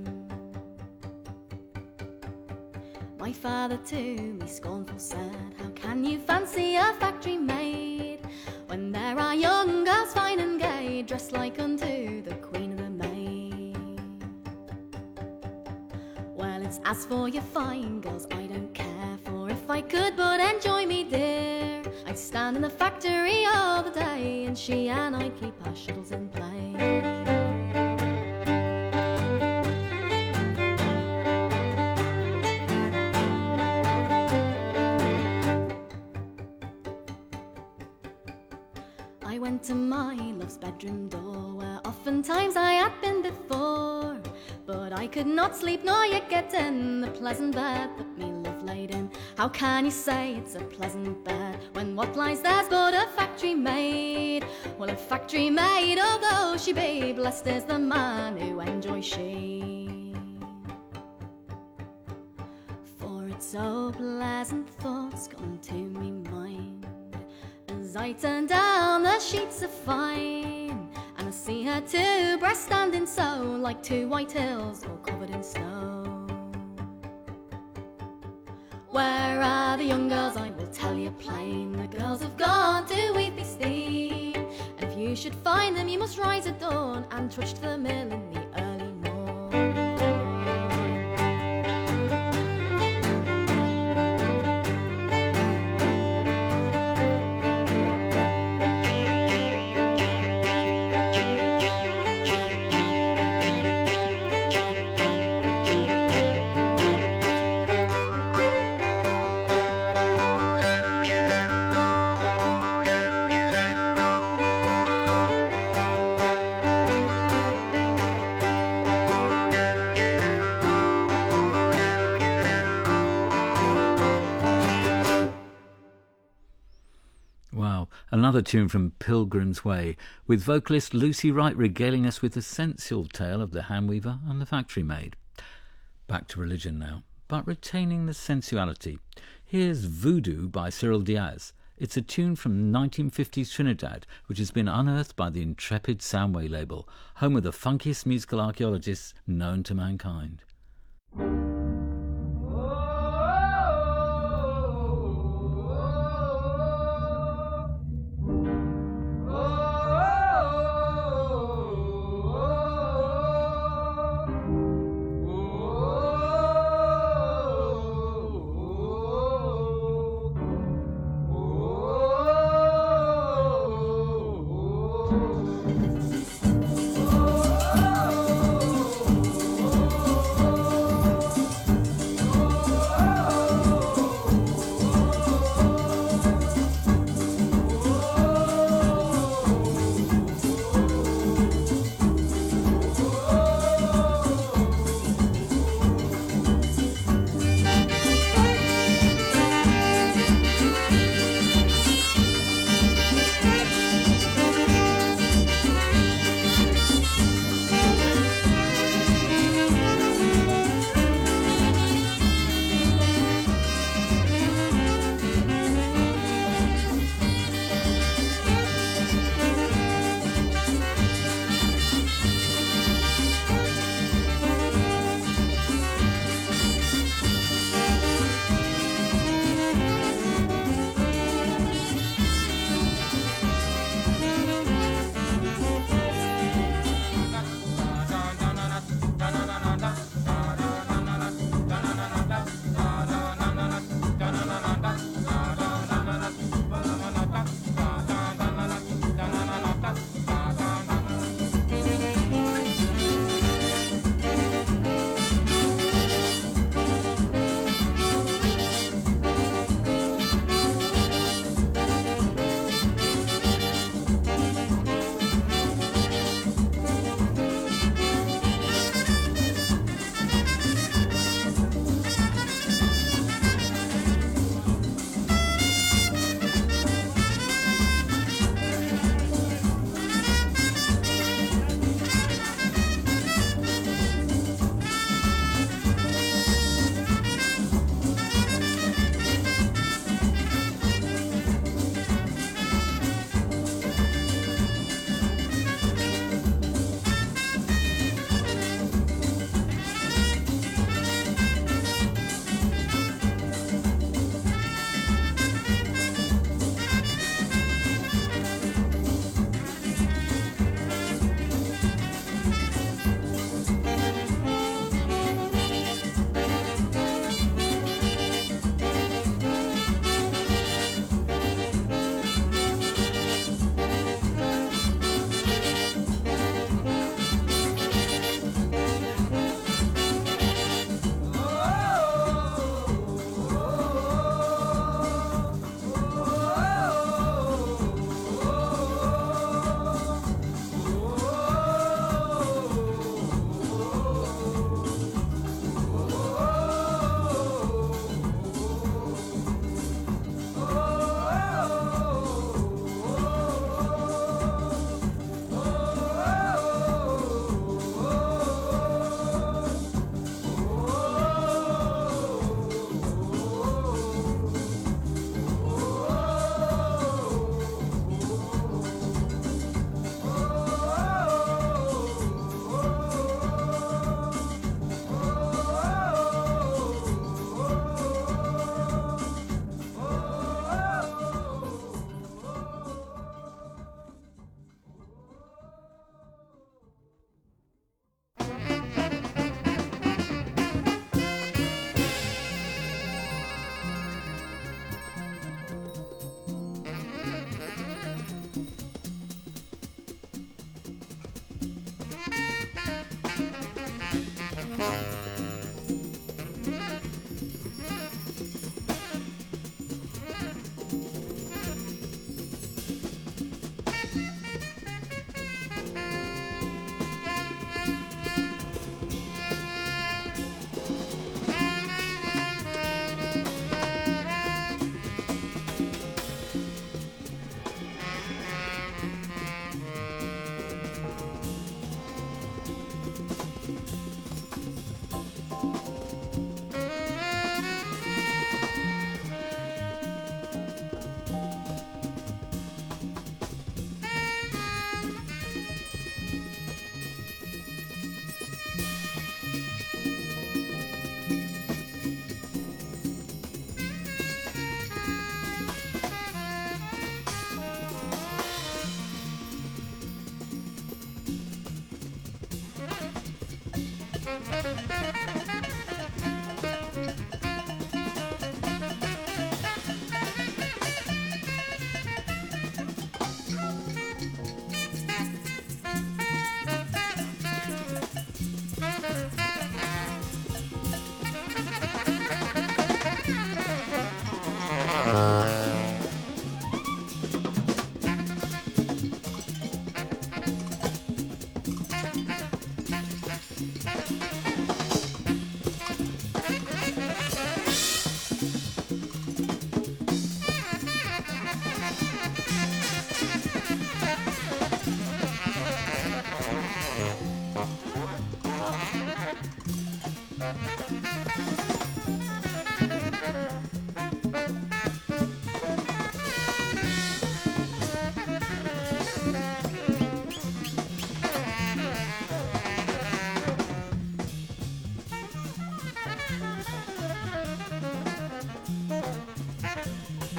My father to me scornful said, how can you fancy a factory maid, when there are young girls fine and gay, dressed like unto the queen of the maid? Well, it's as for your fine girls, I don't care, for if I could but enjoy me dear, I'd stand in the factory all the day, and she and I'd keep our shuttles in play. I went to my love's bedroom door, where oftentimes I had been before, but I could not sleep nor yet get in the pleasant bed that me love laid in. How can you say it's a pleasant bed, when what lies there's but a factory maid? Well, a factory maid, although she be, blessed is the man who enjoys she. For it's so pleasant thoughts come to me mind, as I turn down the sheets of fine, and I see her two breasts standing so, like two white hills all covered in snow. Where are the young girls? I will tell you plain, the girls have gone to weave me steam, and if you should find them, you must rise at dawn and trudge to the mill in the early morn. Wow, another tune from Pilgrim's Way, with vocalist Lucy Wright regaling us with the sensual tale of the handweaver and the factory maid. Back to religion now, but retaining the sensuality. Here's Voodoo by Cyril Diaz. It's a tune from nineteen fifties Trinidad, which has been unearthed by the intrepid Soundway label, home of the funkiest musical archaeologists known to mankind.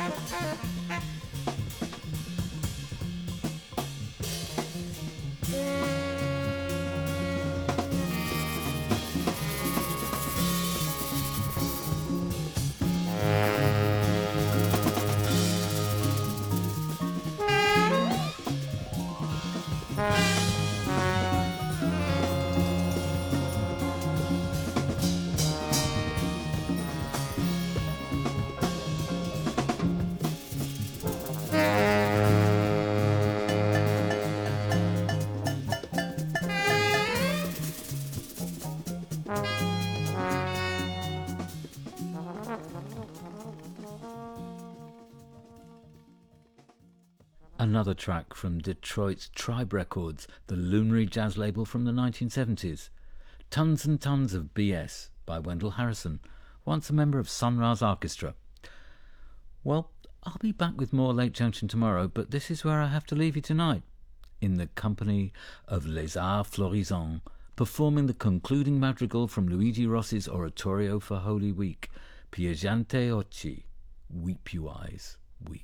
Another track from Detroit's Tribe Records, the luminary jazz label from the nineteen seventies. Tons and Tons of B S by Wendell Harrison, once a member of Sun Ra's orchestra. Well, I'll be back with more Late Junction tomorrow, but this is where I have to leave you tonight, in the company of Les Arts Florissants, performing the concluding madrigal from Luigi Rossi's oratorio for Holy Week, Piangete Occhi, Weep You Eyes, Weep.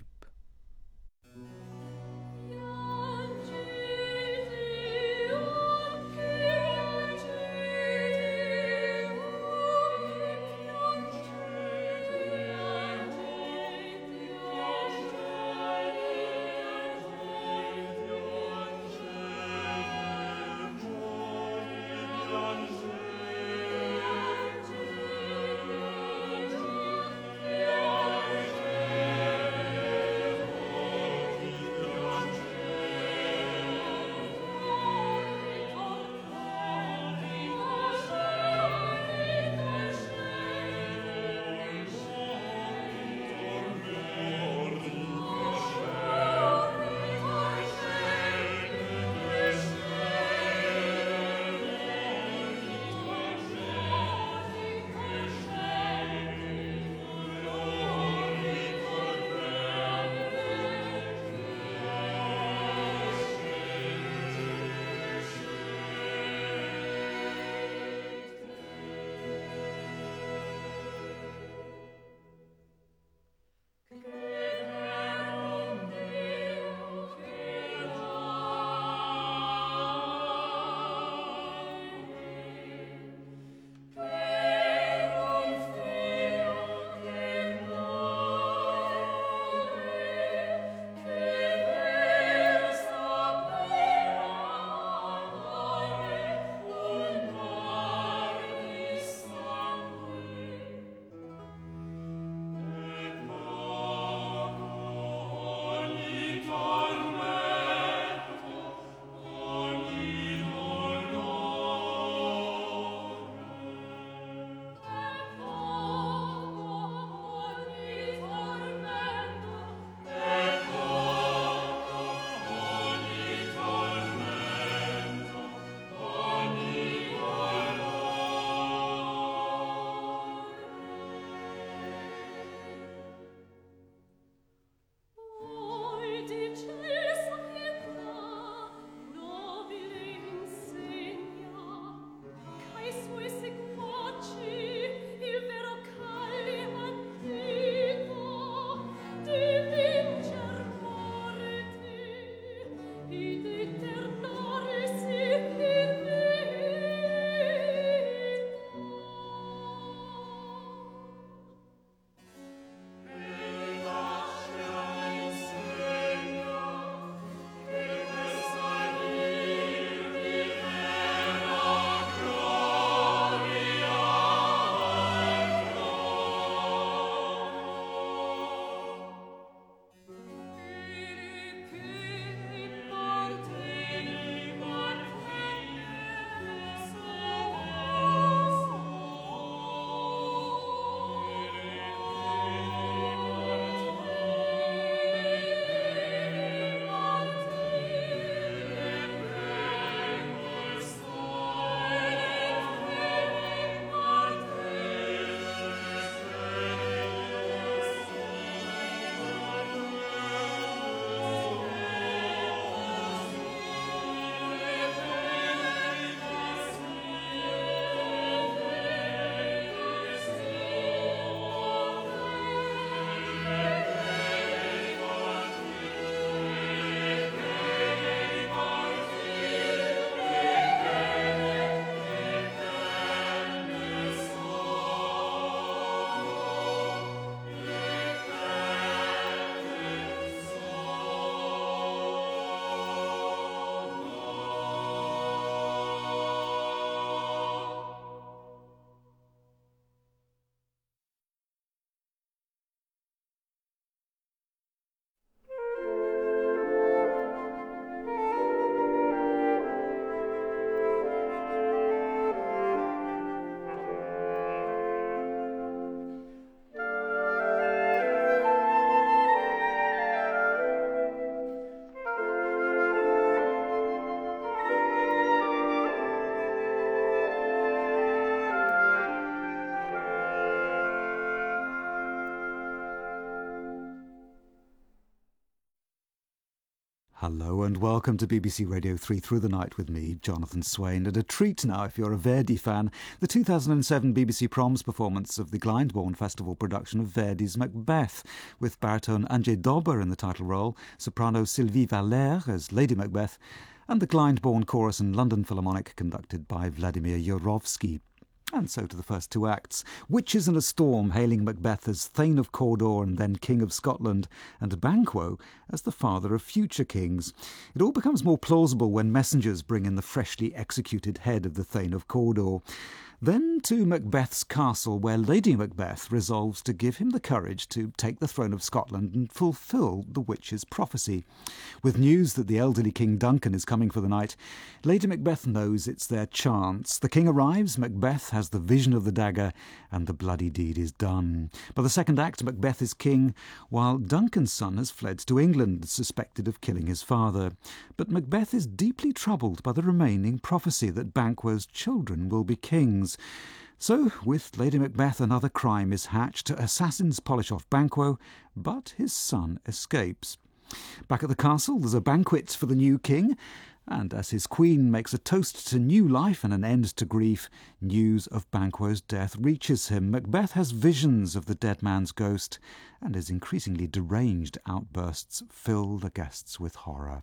Hello and welcome to B B C Radio three Through the Night with me, Jonathan Swain. And a treat now, if you're a Verdi fan, the two thousand seven B B C Proms performance of the Glyndebourne Festival production of Verdi's Macbeth, with baritone Andrzej Dober in the title role, soprano Sylvie Valère as Lady Macbeth, and the Glyndebourne Chorus and London Philharmonic conducted by Vladimir Jurowski. And so to the first two acts. Witches in a Storm hailing Macbeth as Thane of Cawdor and then King of Scotland, and Banquo as the father of future kings. It all becomes more plausible when messengers bring in the freshly executed head of the Thane of Cawdor. Then to Macbeth's castle, where Lady Macbeth resolves to give him the courage to take the throne of Scotland and fulfil the witch's prophecy. With news that the elderly King Duncan is coming for the night, Lady Macbeth knows it's their chance. The king arrives, Macbeth has the vision of the dagger, and the bloody deed is done. By the second act, Macbeth is king, while Duncan's son has fled to England, suspected of killing his father. But Macbeth is deeply troubled by the remaining prophecy that Banquo's children will be kings. So, with Lady Macbeth, another crime is hatched. Assassins polish off Banquo, but his son escapes. Back at the castle, there's a banquet for the new king, and as his queen makes a toast to new life and an end to grief, news of Banquo's death reaches him. Macbeth has visions of the dead man's ghost, and his increasingly deranged outbursts fill the guests with horror.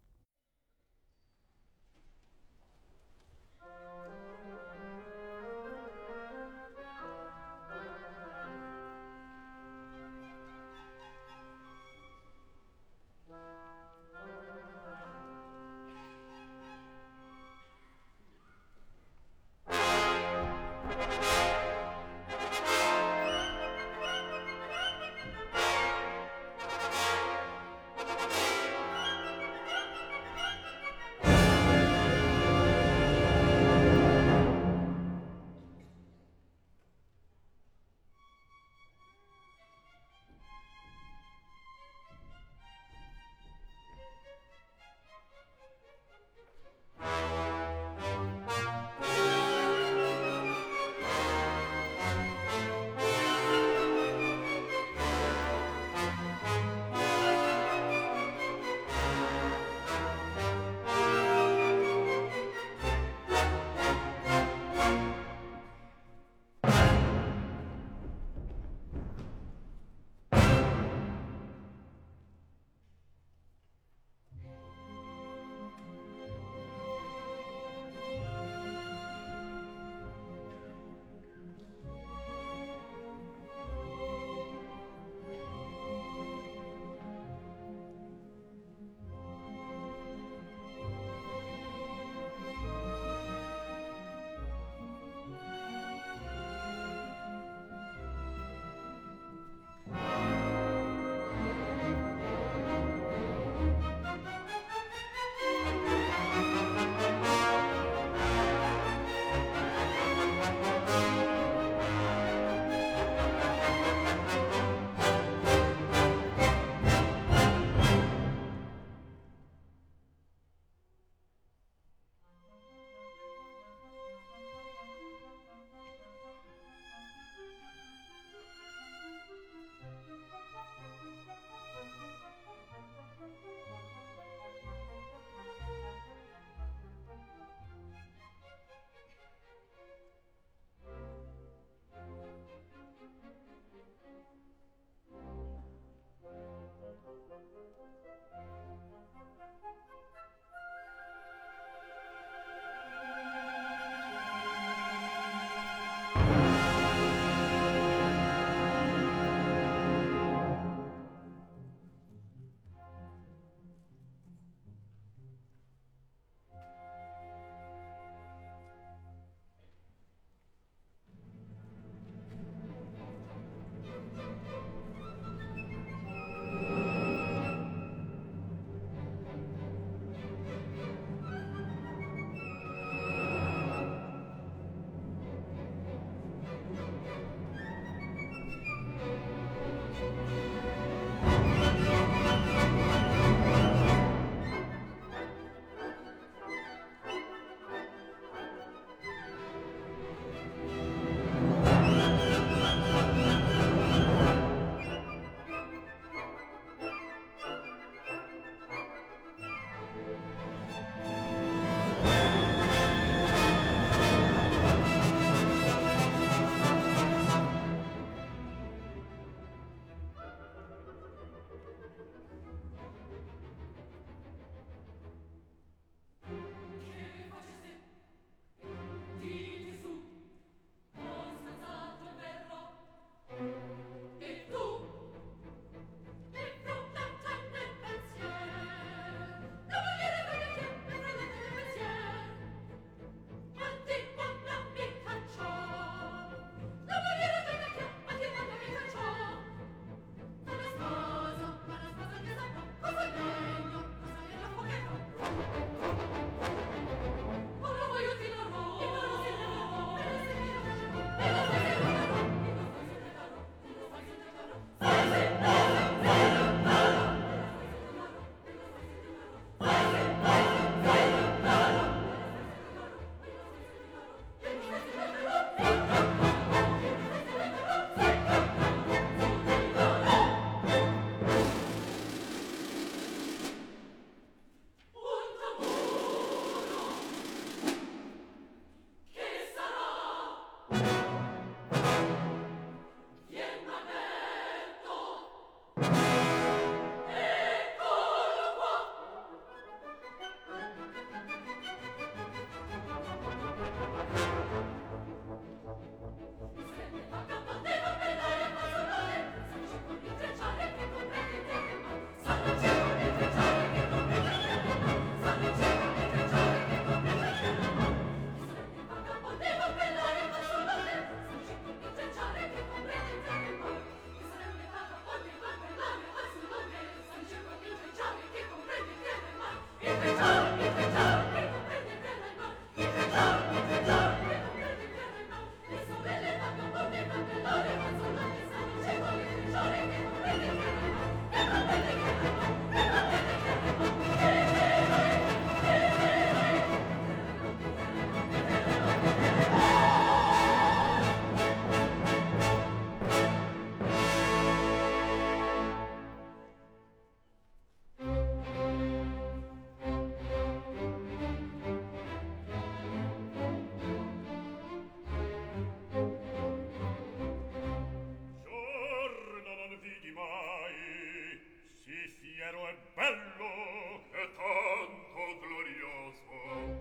fiero e bello che tanto glorioso.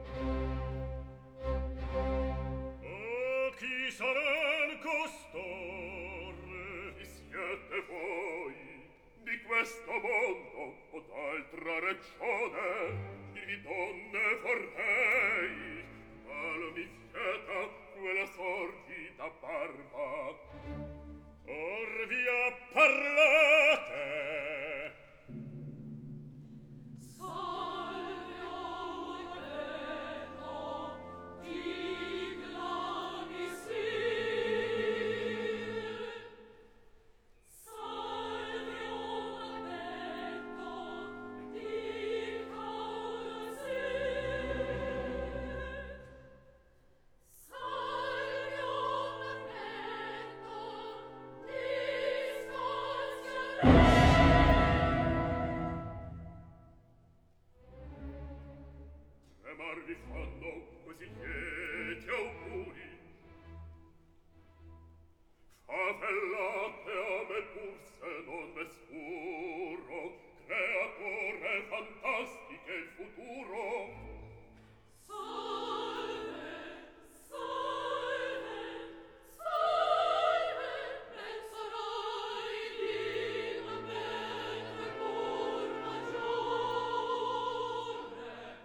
Oh, chi sarà costor? Chi siete voi di questo mondo o d'altra regione? Di donne vorrei, mal mi fieta quella sordida barba. Or via parlate. Vi fanno così lieti auguri. Favellate a me pur se non m'è scuro, creatore fantastiche il futuro. Salve, salve, salve, penserai di una mentre pur maggiore.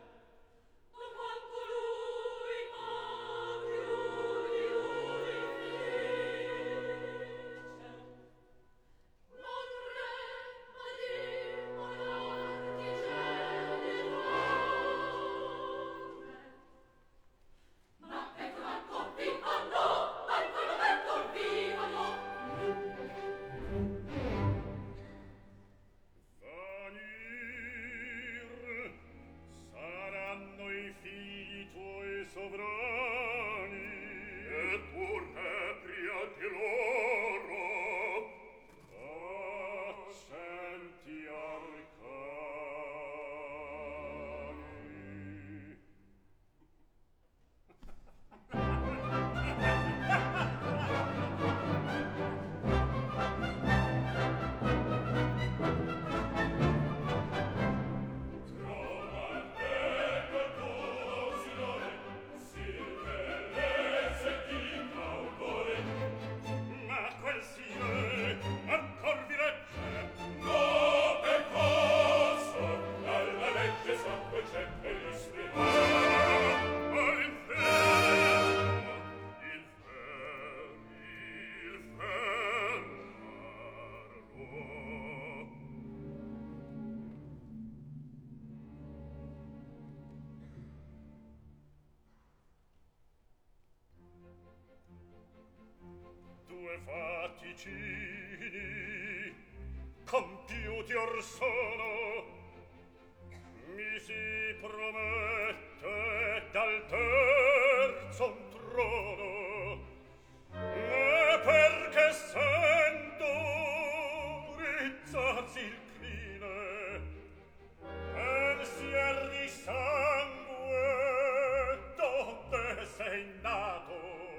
Faticini compiuti or sono, mi si promette dal terzo un trono, ma perché sento rizzarsi il crine, pensier di sangue donde sei nato,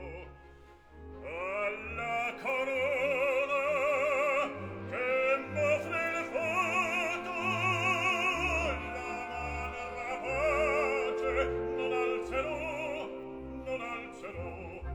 alla corona che m'offre il voto, la mano rapace non alzerò, non alzerò.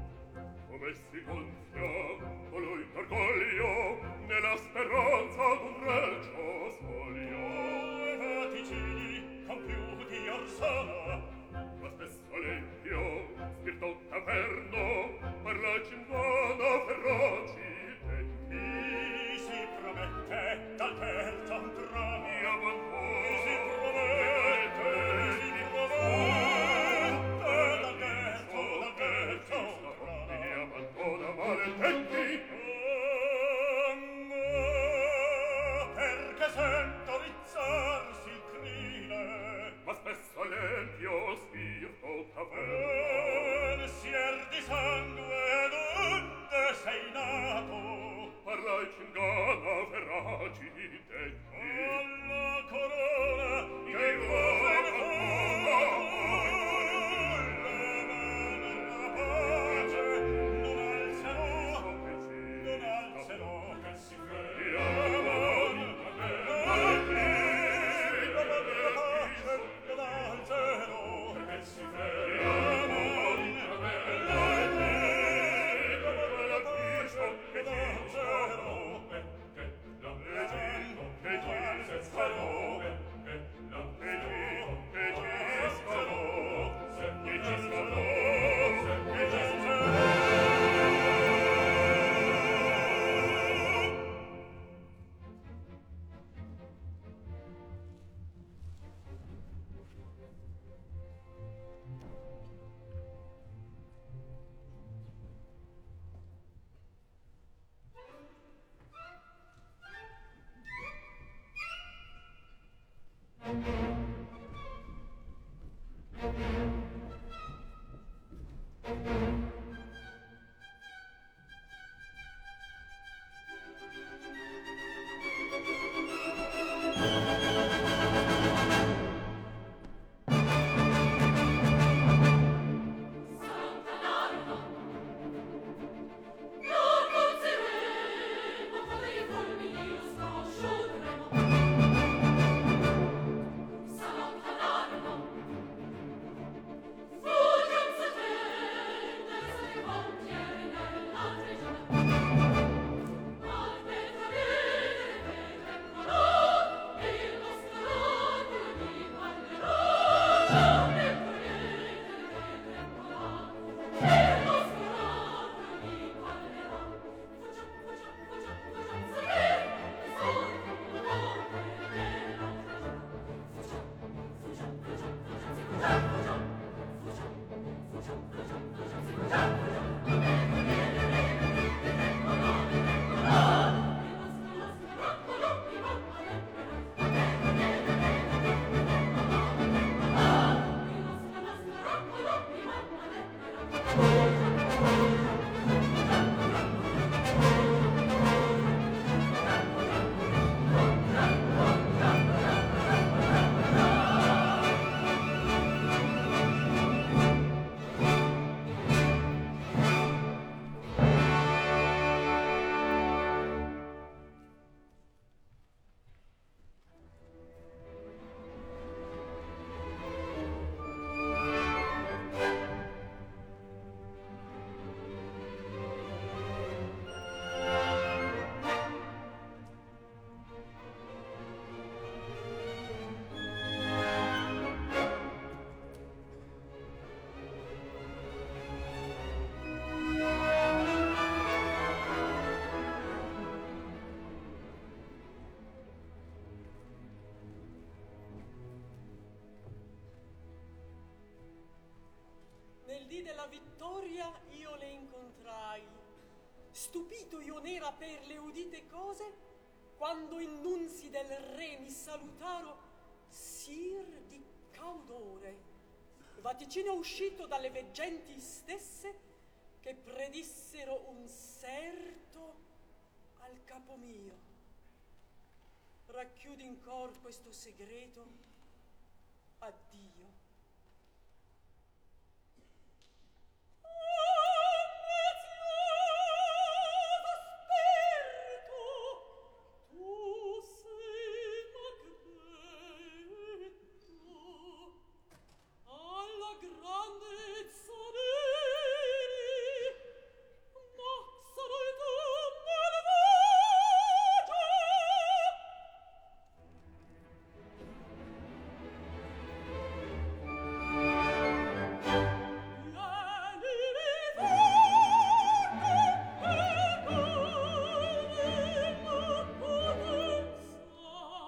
Stupito io n'era per le udite cose, quando i nunzi del re mi salutaro, sir di caudore, vaticino uscito dalle veggenti stesse, che predissero un serto al capo mio. Racchiudi in cor questo segreto. Addio.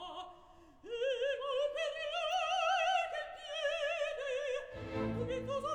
Che cosa